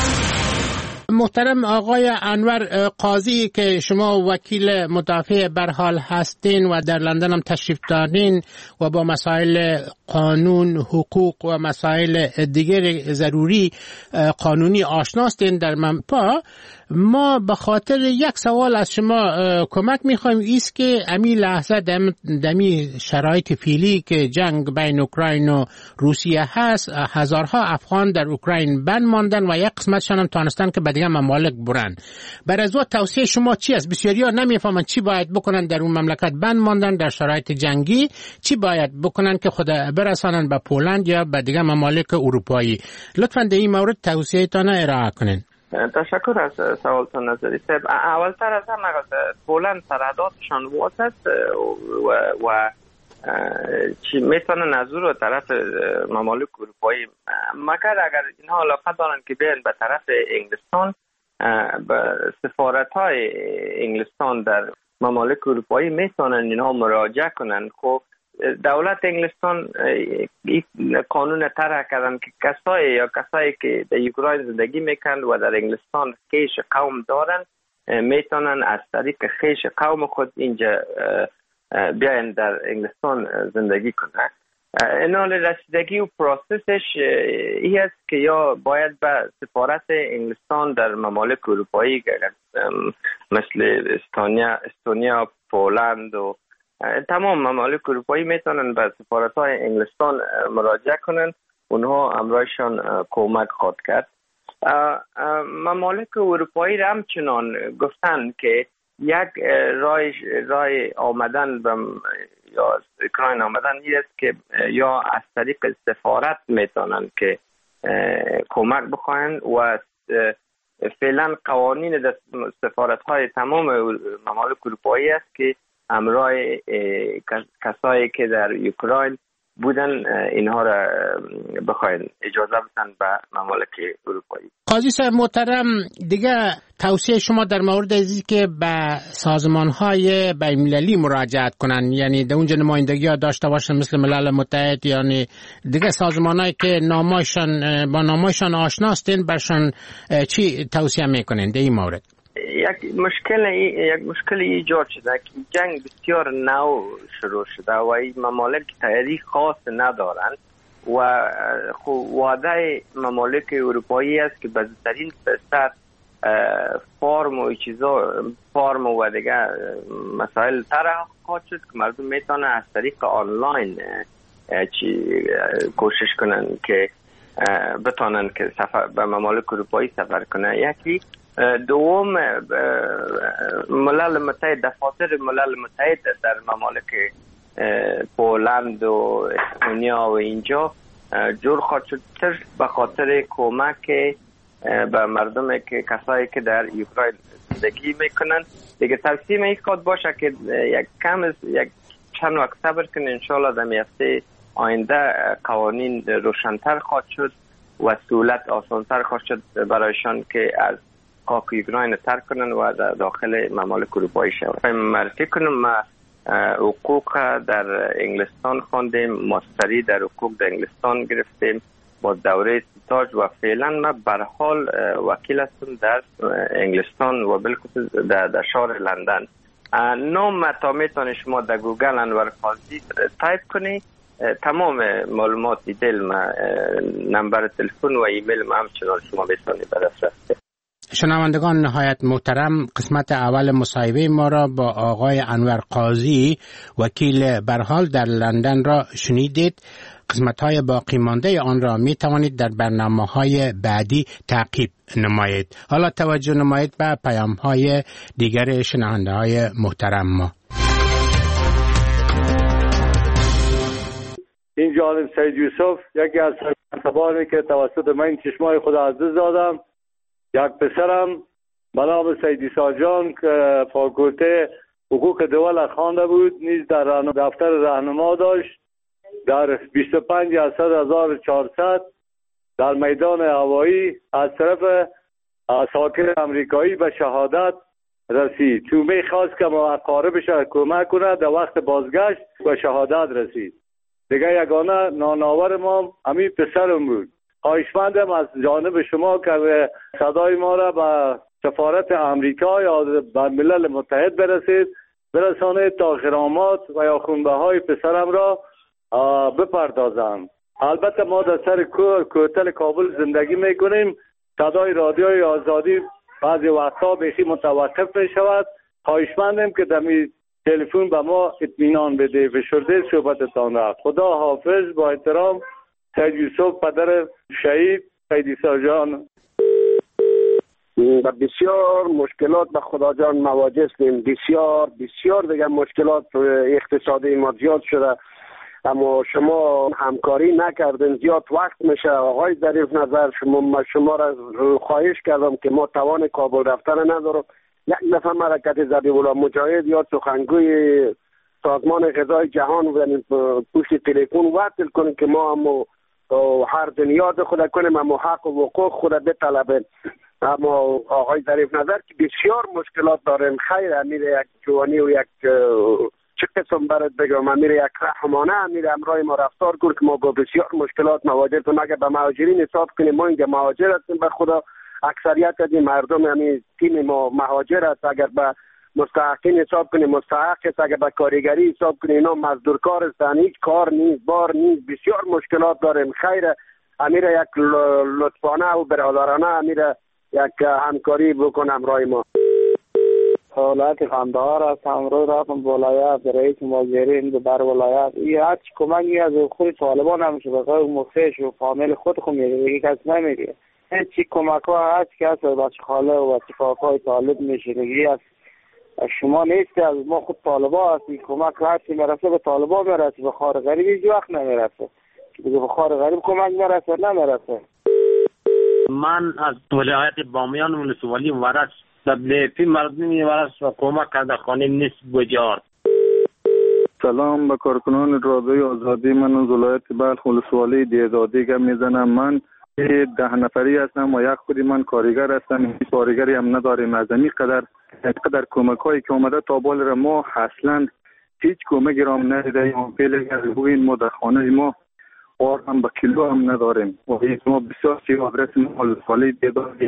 محترم آقای انور قاضی که شما وکیل مدافع برحال هستین و در لندن هم تشریف دارین و با مسائل قانون، حقوق و مسائل دیگر ضروری قانونی آشناستین در منپا، ما به خاطر یک سوال از شما کمک میخوایم. ایست که امی لحظه دم دمی شرایط فعلی که جنگ بین اوکراین و روسیه هست، هزارها افغان در اوکراین بند ماندن و یک قسمتشان هم تانستن که به دیگه ممالک برن. بر از او توصیه شما چی است؟ بسیاریا نمیفهمن چی باید بکنن در اون مملکت بند ماندن در شرایط جنگی، چی باید بکنن که خود برسانن به پولند یا به دیگه ممالک اروپایی. لطفاً در این مورد توصیه‌تان ارائه کنین. تشکر از سوالتان نظری صاحب. اولتر از همه پولند سرحداتشان واس است و, و چی میتونن از رو طرف ممالک اروپایی، مگر اگر اینها علاقه دارن که بیان به طرف انگلستان، به سفارت های انگلستان در ممالک اروپایی میتونن اینها مراجعه کنن. خب دولت انگلستان قانون طرح کردن که کسایی یا کسایی که در اوکراین زندگی میکنن و در انگلستان خیش قوم دارن میتونن از طریق خیش قوم خود اینجا بیاین در انگلستان زندگی کنن. اینال رسیدگی و پروسسش ای است که یا باید به سفارت انگلستان در ممالک اروپایی مثل استونیا، استونیا، پولند و تمام ممالک اروپایی میتونن به سفارت های انگلستان مراجعه کنن. اونها امرایشان کمک خواهد کرد. ممالک اروپایی را همچنان گفتن که یک راه راه آمدن به یا اوکراین آمدن این است که یا از طریق سفارت میتونن که کمک بخواین و فعلا قوانین سفارت های تمام ممالک اروپایی است که همراه کسایی که در اوکراین بودن اینها را بخواین اجازه بدن به ممالک اروپایی. قاضی صاحب محترم، دیگه توصیه شما در مورد ازی که به سازمان‌های بین‌المللی مراجعت کنن، یعنی در اونجا نمایندگی ها داشته باشن مثل ملل متحد، یعنی دیگه سازمان‌هایی که نامایشان با نامایشان آشناستین برشان چی توصیه میکنین در این مورد؟ یک مشکل یک مشکل ایجاد شده که جنگ بسیار نو شروع شده و این ممالک تاریخ خاص ندارند و وعده ممالک اروپایی است که به زودترین فرصت فرم و چیزا فرم و دیگه مسائل طرح خواهد شد که مردم میتونن از طریق آنلاین چی کوشش کنن که بتونن که سفر به ممالک اروپایی سفر کنن. یکی دوم ملل متحد، دفاتر ملل متحد در ممالک پولند و اسپانیا و اینجا جور خواهد شد به خاطر کمک به مردم که کسایی که در اوکراین زندگی میکنن. دیگه توصیه این خواهد باشه که یک کم یک چند وقت صبر کنن، انشالله در هفته آینده قوانین روشن‌تر خواهد شد و سهولت آسان‌تر خواهد شد برایشان که از خاک اوکراین ترک کنن و در داخل ممالک اروپایی شوند. معرفی کنم ما حقوق در انگلستان خواندیم، ماستری در حقوق در انگلستان گرفتیم با دوره ستاژ و فعلا ما به حال وکیل هستم در انگلستان و بالخصوص در, در شهر لندن. نام تا میتونید شما در گوگل انور قاضی تایپ کنی، تمام معلومات دیتیل ما، نمبر تلفن و ایمیل ما همچنان شما میتونید به دسترس. شنوندگان نهایت محترم، قسمت اول مصاحبه ما را با آقای انور قاضی وکیل برحال در لندن را شنیدید. قسمت‌های باقی مانده آن را می توانید در برنامه‌های بعدی تعقیب نمایید. حالا توجه نمایید به پیام‌های دیگر شنونده‌های محترم ما. این جانب سید یوسف، یکی از سربازانی که توسط من چشمای خدا از دست دادم. یک پسرم به نام سید عیسی جان که فاکولته حقوق دول خوانده بود، نیز در دفتر راهنما داشت. در بیست و پنج هزار و چهارصد در میدان هوایی از طرف ساکن امریکایی به شهادت رسید. تو میخواست که اقاربش کمک کنه، در وقت بازگشت به شهادت رسید. دیگه یگانه ناناور ما همین پسرم بود. خواهشمندم از جانب شما که صدای ما را به سفارت امریکا یا به ملل متحد برسید، برسانید تا غرامات و یا خونبه های پسرم را بپردازم. البته ما در سر کوتل کابل زندگی میکنیم، صدای رادیوی آزادی بعضی وقتا بیخی متوقف می شود. خواهشمندم که دمی تلفن به ما اطمینان بده. فشرده صحبتتان را. خدا حافظ. با احترام، سید یوسف پدر شهید سید عیسی جان. و بسیار مشکلات به خدا جان مواجه هستیم. بسیار بسیار دیگه مشکلات اقتصادی ما زیاد شده، اما شما همکاری نکردین، زیاد وقت میشه. آقای ظریف نظر، شما شما را خواهش کردم که ما توان کابل رفتن ندارم. یک دفعه حرکت ذبیح الله مجاهد یا سخنگوی سازمان غذای جهان بودن پشت تلفن وصل کنیم که ما هم هر دنیا خود کنیم، اما حق و حقوق خود بطلبیم. اما آقای ظریف نظر که بسیار مشکلات داریم. خیر امیر یک جوانی و یک چه قسم برات بگم، امیر یک رحمانه امیر امرای ما رفتار کرد که ما با بسیار مشکلات مواجه هستیم. اگر به مهاجرین حساب کنیم، ما اینجا مهاجر هستیم به خدا، اکثریت از این مردم همین تیم ما مهاجر است. اگر به مستحقین حساب کنیم مستحق است، اگر به کارگری حساب کنیم اینا مزدور کار هستن، هیچ کار نیست، بار نیست، بسیار مشکلات داریم. خیر امیر یک لطفانه و برادرانه امیر یک همکاری بکنم رای ما. حالت خندهار است. امروز رفتم ولایت رئیس مهاجرین در ولایت، این هر چی کمکی از خود طالبان هم شده بخواه مفتش و فامیل خود خود میگه، یکی کس نمیگه. چی کمک ها هست که از بچه خاله و بچه کاکای طالب میشنگی است شما نیستی، از ما خود طالبا هستی. کمک هرچی میرسه به طالبا میرسه، به خار غریب هیچ وقت نمیرسه. دیگه به خار غریب کمک میرسه نمیرسه. من از ولایت بامیان ولسوالی ورش تبلیغی مردمی ورش و کمک کرده خانه نیست بجار. سلام به کارکنان رادیوی آزادی. من از ولایت بلخ ولسوالی دیزادی گپ میزنم. من ده نفری هستم و یک خودی من کارگر هستم. هیچ کارگری هم نداریم. از این قدر قدر کمک هایی که اومده تا بال را ما اصلا هیچ کمکی را هم ندیدیم. فعلا از بوین ما در خانه ما آر هم به کیلو هم نداریم و ما بسیار سی آدرس ما ولسوالی دیزادی.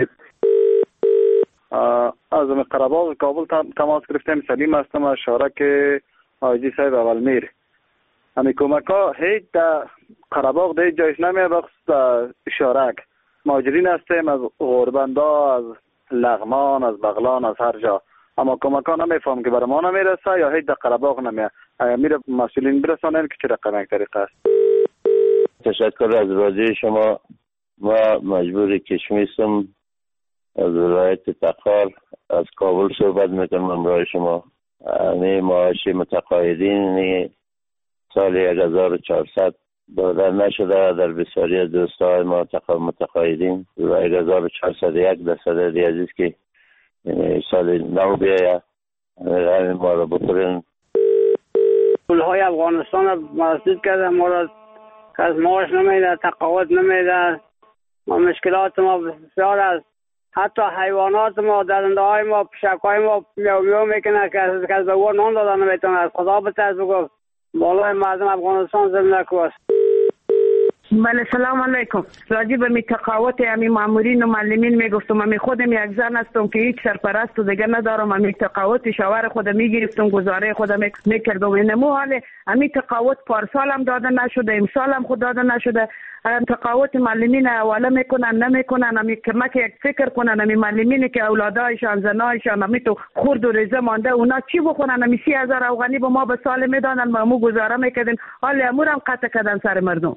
از قره‌باغ کابل تماس گرفتم. سلیم هستم از شارک حاجی صاحب اول میر. همین کمک ها هیچ در قره‌باغ در جایش نمیه بخصوص شارک. مهاجرین هستیم از غوربندا، از لغمان، از بغلان، از هر جا. اما کمک ها نمیفهم که برای ما نمیرسه یا هیچ در قره‌باغ نمیه. میره مسئولین برسانن که چه رقم یک طریقه است. تشکر از رادیو شما. ما مجبور کشمیسم از ولایت تخار از کابل صحبت میکنم. امروز شما همه معاش متقاعدین سال یک هزار و چهارصد داده نشده در بسیاری از دوستای ما متقاعدین و یک هزار و چهارصد و یک درصد عزیز که سال نو بیاید همین ما را بکنن. پولهای افغانستان را مرسید کرده، ما را از معاش نمیده، تقاعد نمیده. ما مشکلات ما بسیار است. حتی حیوانات ما، درنده های ما، پشک های ما میو میو میکنه که از به نان دادن نمیتونه. از خدا بترس بگو بالای مردم افغانستان زمینه کو است. بله سلام علیکم. راجع به می تقاوت امی مامورین و معلمین میگفتم. امی خودم یک زن هستم که هیچ سرپرست دیگه ندارم. امی تقاوت شوهر خودم میگرفتم، گزاره خودم میکردم. اینمو حال امی تقاوت پارسال هم داده نشده، امسال هم خود داده نشده. تقاوت معلمین حواله میکنن نمیکنن. امی کمک یک فکر کنن. امی معلمینی که اولادایشان زنایشان امی تو خرد و ریزه مانده اونا چی بخونن؟ امی سی هزار افغانی به ما به سال میدادن، ما مو گزاره میکردیم. حال امور هم قطع کردن سر مردم.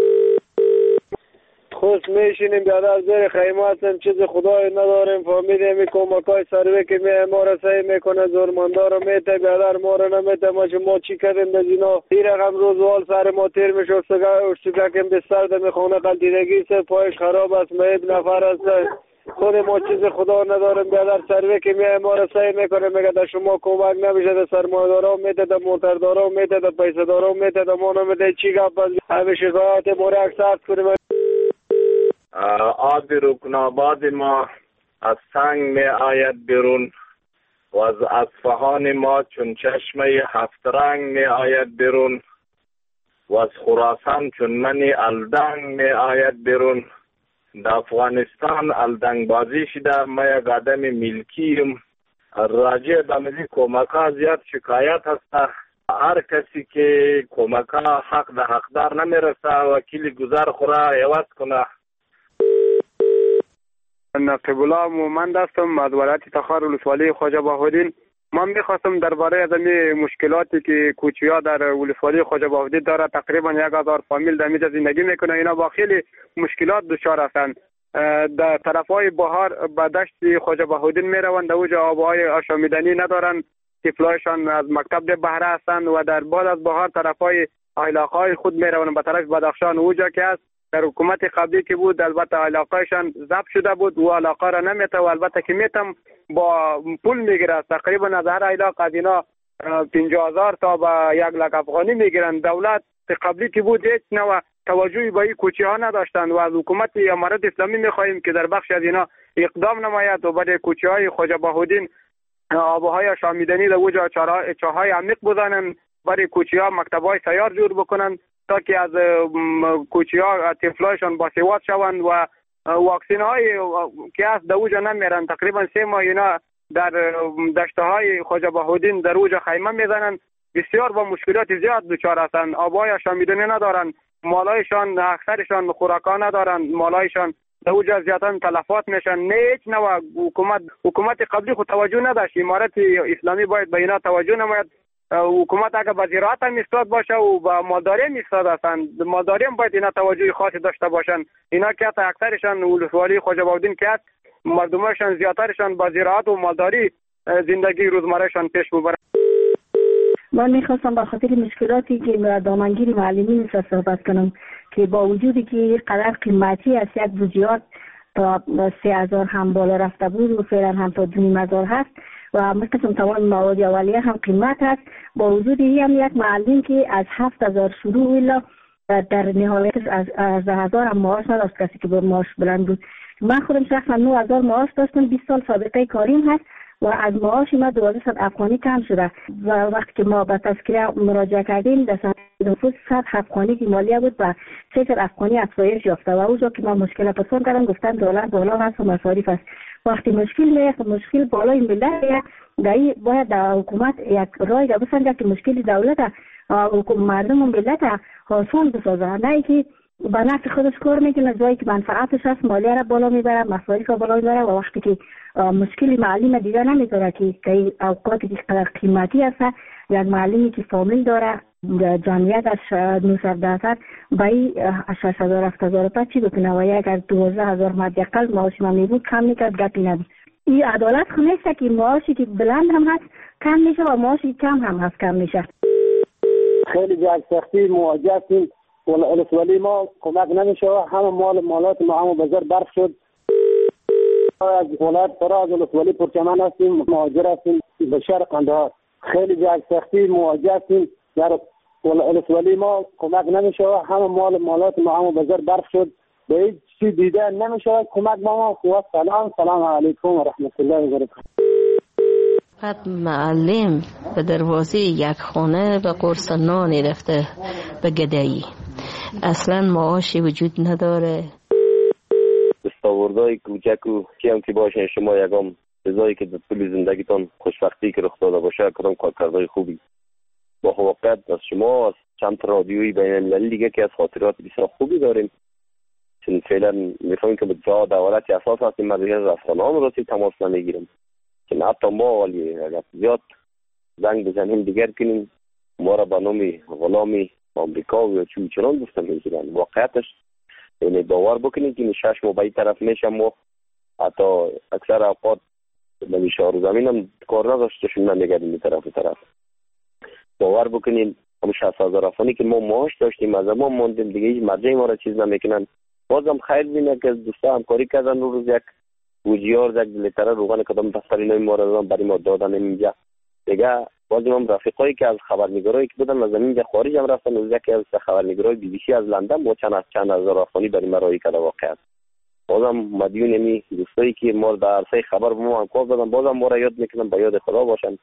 خوش میشینیم بیادر زیر خیمه هستیم، چیز خدای نداریم. فامیدیم می کمک های سروی که می ما را سعی میکنه زورمندار رو میته بیادر ما را نمیته. ما ما چی کردیم در اینا؟ این رقم روزوال سر ما تیر میشه. اشتگاه کم بستر در میخونه قلدیدگی سه پایش خراب است. مهد نفر است. خود ما چیز خدا نداریم بیادر. سروی که می ما را سعی میکنه میگه در شما کمک نمیشه. در سرمایه‌دارا میته، در موتردارا میته، در پیسه‌دارا میته، در ما نمیته. چی گپ است؟ همه شکایت ما را اکسپت کنیم. آب رکناباد ما از سنگ می آید بیرون و از اصفهان ما چون چشمه هفت رنگ می آید بیرون و از خراسان چون منی الدنگ می آید بیرون. در افغانستان الدنگ بازی شده. ما یک آدم ملکیم. راجع به مزی کمک ها زیاد شکایت هست. هر کسی که کمک ها حق ده حقدار نمیرسه وکیل گذار خورا عوض کنه. نقیب الله مومند هستم از ولایت تخار ولسوالی خواجه بهاءالدین. من میخواستم درباره از این مشکلاتی که کوچیا در ولسوالی خواجه بهاءالدین داره، تقریبا یک هزار فامیل در اینجا زندگی میکنه. اینا با خیلی مشکلات دچار هستند. در طرفای بهار به دشت خواجه بهاءالدین میروند، اوجا آبهای آشامیدنی ندارن، طفلایشان از مکتب در بهره هستند و در بعد از بهار طرفای علاقه خود میروند به طرف بدخشان. اوجا که است در حکومت قبلی که بود البته علاقهشان ضبط شده بود و علاقه را نمیته و البته که میتم با پول میگیره. تقریبا از هر علاقه از اینا پنجاه هزار تا به یک لک افغانی میگیرن. دولت قبلی که بود هیچ نوع توجهی به این کوچه ها نداشتند و از حکومت امارت اسلامی میخواهیم که در بخش از اینا اقدام نماید و برای کوچه های خواجه بهاءالدین آبهای آشامیدنی در اوجا چاهای عمیق بزنن، برای کوچه ها مکتب های سیار جور بکنن تا که از کوچه ها طفلایشان باسواد شوند و واکسین های که از در اوجا نمیرن. تقریبا سه ماه اینا در دشته های خواجه بهاءالدین در اوجا خیمه میزنن. بسیار با مشکلات زیاد دچار هستند. آبهای آشامیدنی ندارن، مالایشان اکثرشان خوراکا ندارن، مالایشان در اوجا زیادن تلفات میشن. نه هیچ نوع حکومت حکومت قبلی خود توجه نداشت. امارت اسلامی باید به اینا توجه نماید حکومت اگر به زراعت هم ایستاد باشه و به مالداری هم ایستاد هستند، مالداری هم باید اینا توجه خاصی داشته باشن. اینا که حتی اکثرشان ولسوالی خواجه بابالدین که مردمشان زیادترشان با زراعت و مالداری زندگی روزمرهشان پیش ببرند. من میخواستم به خاطر مشکلاتی که دامنگیری معلمین است صحبت کنم که با وجودی که قدر قیمتی است، یک بودجه تا سه هزار هم بالا رفته بود و فعلا هم تا دو نیم هزار هست و مثل تمام مواد اولیه هم قیمت هست. با وجودی هم یک معلم که از هفت هزار شروع الا در نهایت از از هزار هم معاش نداشت، کسی که با معاش بلند بود. من خودم شخصا نه هزار معاش داشتم، بیست سال سابقه کاریم هست و از معاش ما دوازده صد افغانی کم شده و وقتی که ما به تذکره مراجعه کردیم در سال نفوس صد افغانی که مالیه بود و سه صد افغانی افزایش یافته و اونجا که ما مشکل پسند کردم گفتن دلار بالا هست و مصارف است. وقتی مشکل میاد مشکل بالای ملت دایی باید در حکومت یک رای را بسنجه که مشکل دولت مردم و ملت آسان بسازه، نه که با نفع خودش کار میکنه، جایی که منفعتش هست مالیه را بالا میبره، مصارف را بالا میبره و وقتی که مشکلی معلم دیگه نمیداره که که اوقاتی که قدر قیمتی هست، یک معلمی که فامیل داره جمعیتش نهصد درصد بایی شش هزار هفت هزار تا چی بکنه و یک از دوازده هزار مدیقل معاش ما میبود کم میکرد گپی ندید. این عدالت خو نیست که معاشی که بلند هم هست کم میشه و معاشی کم هم هست کم میشه. خیلی جای سختی مواجه هستیم، ولسوالی ما کمک نمیشه، همه مال مالات ما همه بازار برف شد. از ولایت فراز ولسوالی پرچمن هستیم، مهاجر هستیم به شهر قندهار. خیلی جای سختی مواجه هستیم، در ولسوالی ما کمک نمیشه، همه مال مالات ما همه بازار برف شد، به هیچ چی دیده نمیشه کمک ما. سلام سلام علیکم و رحمت الله و برکاته. بعد معلم به دروازه یک خانه به قرص نانی رفته به گدایی، اصلا معاشی وجود نداره. دستاوردهای کوچک و چی هم که باشه شما یکم چیزایی که در طول زندگیتان خوشبختی که رخ داده باشه کدام کارکردهای خوبی با واقعیت از شما، از چند رادیویی بین المللی دیگه که از خاطرات بسیار خوبی داریم. چون فعلا میفهمیم که به جا دولت اساس هستیم، ما دیگه از افغانان رو تماس نمیگیریم، چون حتی ما ولی اگر زیاد زنگ بزنیم دیگر کنیم ما را به نام غلامی آمریکا و چون چنان گفتن میگیرن. واقعیتش یعنی باور بکنید که شش ماه به این طرف میشم ما حتی اکثر اوقات به شهر زمین هم کار نداشتشون نمیگردیم به طرف طرف. باور بکنید هم شصت هزار افغانی که ما معاش داشتیم از ما موندیم دیگه هیچ مرجعی ما را چیز نمیکنن. بازم خیر بینه که دوستا همکاری کردن رو روز یک بودجه یک لیتر روغن کدام دفتر اینا ما را دادن برای ما دادن اینجا دیگه. بازم هم رفیقایی که از خبرنگارایی که بودن از زمین خارج هم رفتن، از یکی از خبرنگارای بی بی سی از لندن با چند از چند هزار افغانی برای ما رای کرده واقعا. بازم مدیون یعنی دوستایی که ما در عرصه خبر به ما همکار دادن بازم ما را یاد میکنن به یاد خدا باشن.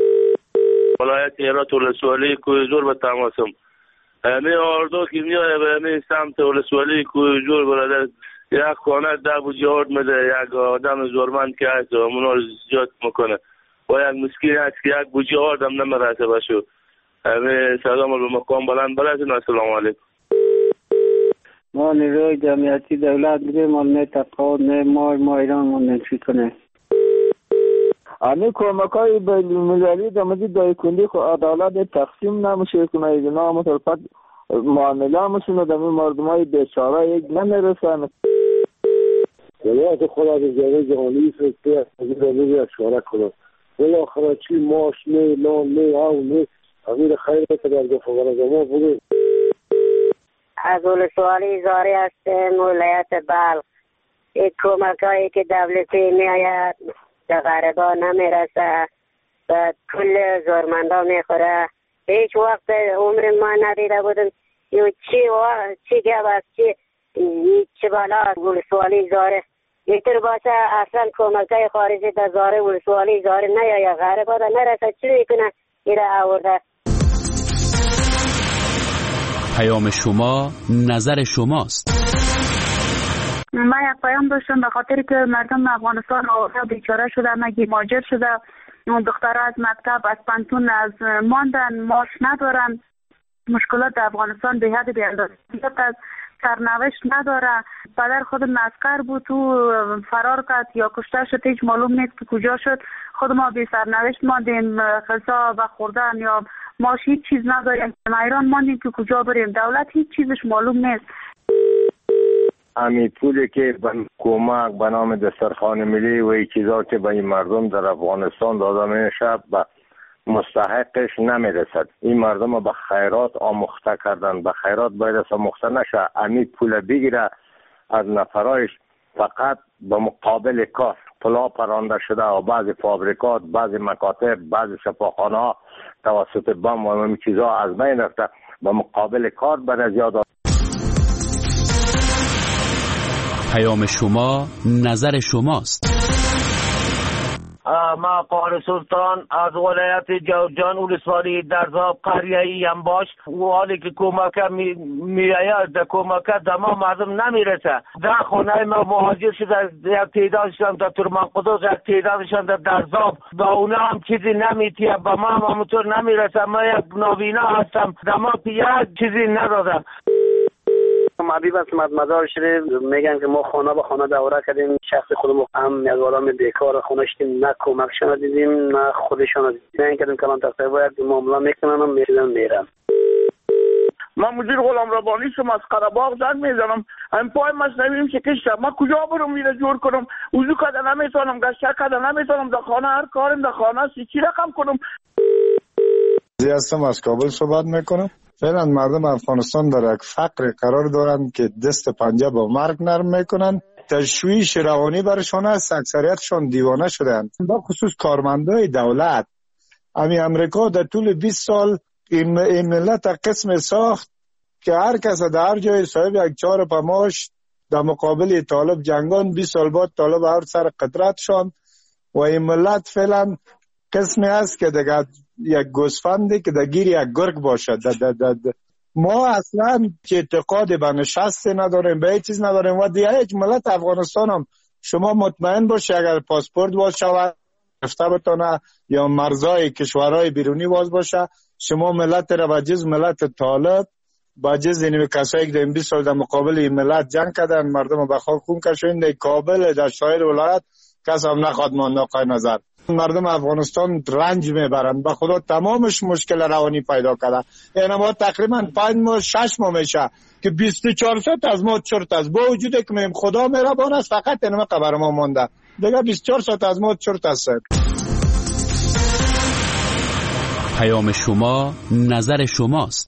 ولایت هرات ولسوالی کوی زور به تماسم همه آردو که میاد به همه سمت ولسوالی کوی زور برادر یک خانه ده بودجه آرد میده، یک آدم زورمند که هست و اونا رو زیاد میکنه و یک مسکین هست که یک بودجه آرد هم نمیرسه بشو. همه سلام به مقام بلند بلند. السلام علیکم. ما نیروی جمعیتی دولت میگه ما نه تقاعد نه ما ما ایران ما نفی کنه. امی کمک های بین المللی در مورد دایکندی خو عدالت تقسیم نمیشه کنه، اینا مطلقات معامله میشونه در مردم های بیچاره یک نمیرسن. ولایت خدا به جای جهانی سسته از این اشاره کنه ولی آخر چی ماش نه لان نه او نه امیر خیر که در دفعه ما بوده. از ولسوالی زاری هستیم ولایت بلخ. این کمک هایی که دولتی میآید به غریبا نمیرسه و کل زورمندا میخوره. هیچ وقت عمر ما ندیده بودم یو چی و چی گب است چی چی بالا ولسوالی زاره اینطور باشه اصلا کمک های خارجی در زاره ولسوالی زاره نیاید غریبا دا نرسه چی میکنه ایره آورده. پیام شما نظر شماست. من یک پیام داشتم به خاطر که مردم افغانستان آورده بیچاره شده، مگی مهاجر شده، اون دخترها از مکتب از پانتون از ماندن، معاش ندارن. مشکلات در افغانستان به حد بی اندازه است. سرنوشت نداره. پدر خود مسکر بود تو فرار کرد یا کشته شد، هیچ معلوم نیست که کجا شد. خود ما بی سرنوشت ماندیم، غذا و خوردن یا ما هیچ چیز نداریم. ایران ماندیم که کجا بریم، دولت هیچ چیزش معلوم نیست. امی پولی که به کمک به نام دسترخوان ملی و این چیزا که به این مردم در افغانستان داده میشه به مستحقش نمیرسد. این مردم به خیرات آموخته کردن، به خیرات باید آموخته نشه. امی پول بگیره از نفرایش فقط به مقابل کار پلا پرانده شده و بعضی فابریکات، بعضی مکاتب، بعضی شفاخانه ها توسط بم و این چیزا از بین رفته. به مقابل کار برای زیاد. پیام شما نظر شماست. ما قاری سلطان از ولایت جوزجان ولسوالی درزاب قریه ایم باش. و حالی که کمک می, می آید در کمک در ما مردم نمیرسه. در خونه ما مهاجر شده، یک تعدادشان در ترمان قدوس، یک تعدادشان در درزاب. با اونا هم چیزی نمیتیه، با ما هم همونطور نمیرسه. ما یک نوینا هستم، در ما یک چیزی ندادم. حبیب است مدار شده. میگن که ما خانه به خانه دوره کردیم، شخص خودمون هم یک آدم بیکار خونه شدیم، نه کمکشان دیدیم نه خودشان دیدیم کردیم که من تصویر باید معامله میکنم میشدم میرم. من مدیر غلام ربانی شم، از قره‌باغ زنگ میزنم. این پای مصنویم شکسته، من کجا برم میره جور کنم؟ وضو کردن نمیتونم، گشت کردن نمیتونم، در خانه هر کارم در خانه سی چی رقم کنم. زی هستم از کابل صحبت میکنم. فعلا مردم افغانستان در یک فقر قرار دارند که دست پنجه با مرگ نرم میکنند. تشویش روانی برشان است، اکثریتشان دیوانه شدند. با خصوص کارمندای دولت. امی امریکا در طول بیست سال این, این ملت قسم ساخت که هر کس در هر جای صاحب یک چهار پماش در مقابل طالب جنگان. بیست سال بعد طالب هر سر قدرت شان و این ملت فعلا قسمی است که دیگه یک گوسفندی که در گیر یک گرگ باشد. ده ده ده. ما اصلا که اعتقاد به نشست نداریم، به هیچ چیز نداریم و دیگه یک ملت افغانستان هم شما مطمئن باشه اگر پاسپورت باز شود رفته بتانه یا مرزای کشورهای بیرونی باز باشه، شما ملت را به جز ملت طالب با جز اینوی کسایی که در این بیست سال در مقابل این ملت جنگ کردن، مردم به خاک خون کشیدن. در کابل در شایر ولایت کس هم نخواد ماند نقای نظر. مردم افغانستان رنج میبرند، به خدا تمامش مشکل روانی پیدا کرده. یعنی ما تقریبا پنج ماه شش ماه میشه که بیست و چهار ساعت از ما چرت است، با وجودی که میگیم خدا مهربان است فقط اینما خبر ما مونده دیگه بیست و چهار ساعت از ما چرت است. پیام شما نظر شماست.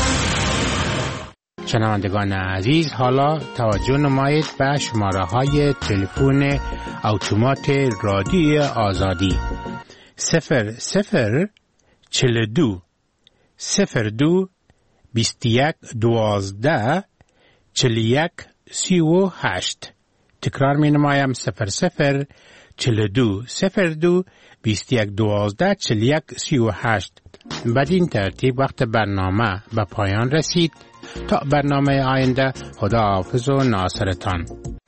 شنوندگان عزیز، حالا توجه نمایید به شماره های تلفن اتومات رادیو آزادی صفر صفر چهل و دو صفر دو بیست و یک دوازده چهل و یک سی و هشت. تکرار می نمایم صفر صفر چهل و دو صفر دو بیست و یک دوازده چهل و یک سی و هشت. بدین ترتیب وقت برنامه به پایان رسید. تا برنامه آینده، خدا حافظ و ناصرتان.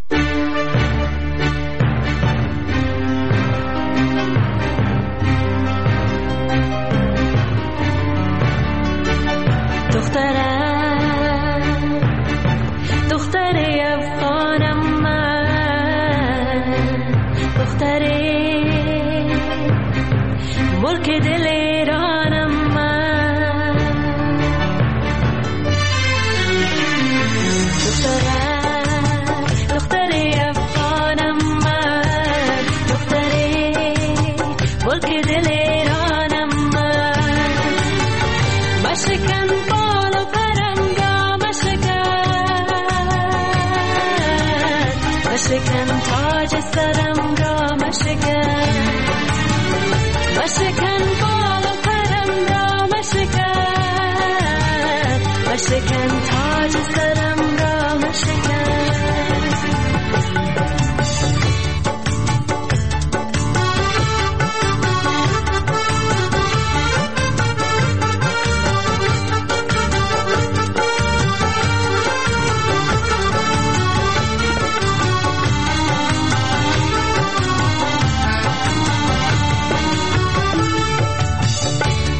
دخترم دختر افغانم من، دختر ملک دل ایرانم من، دخترم دختر افغانم من، دختر ملک دل ایرانم من. مشکن بال و پرنگا مشکن، مشکن تاج سرم را مشکن، مشکن بال و پرم را مشکن، مشکن تاج سرم را مشکن.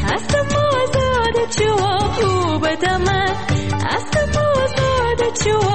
You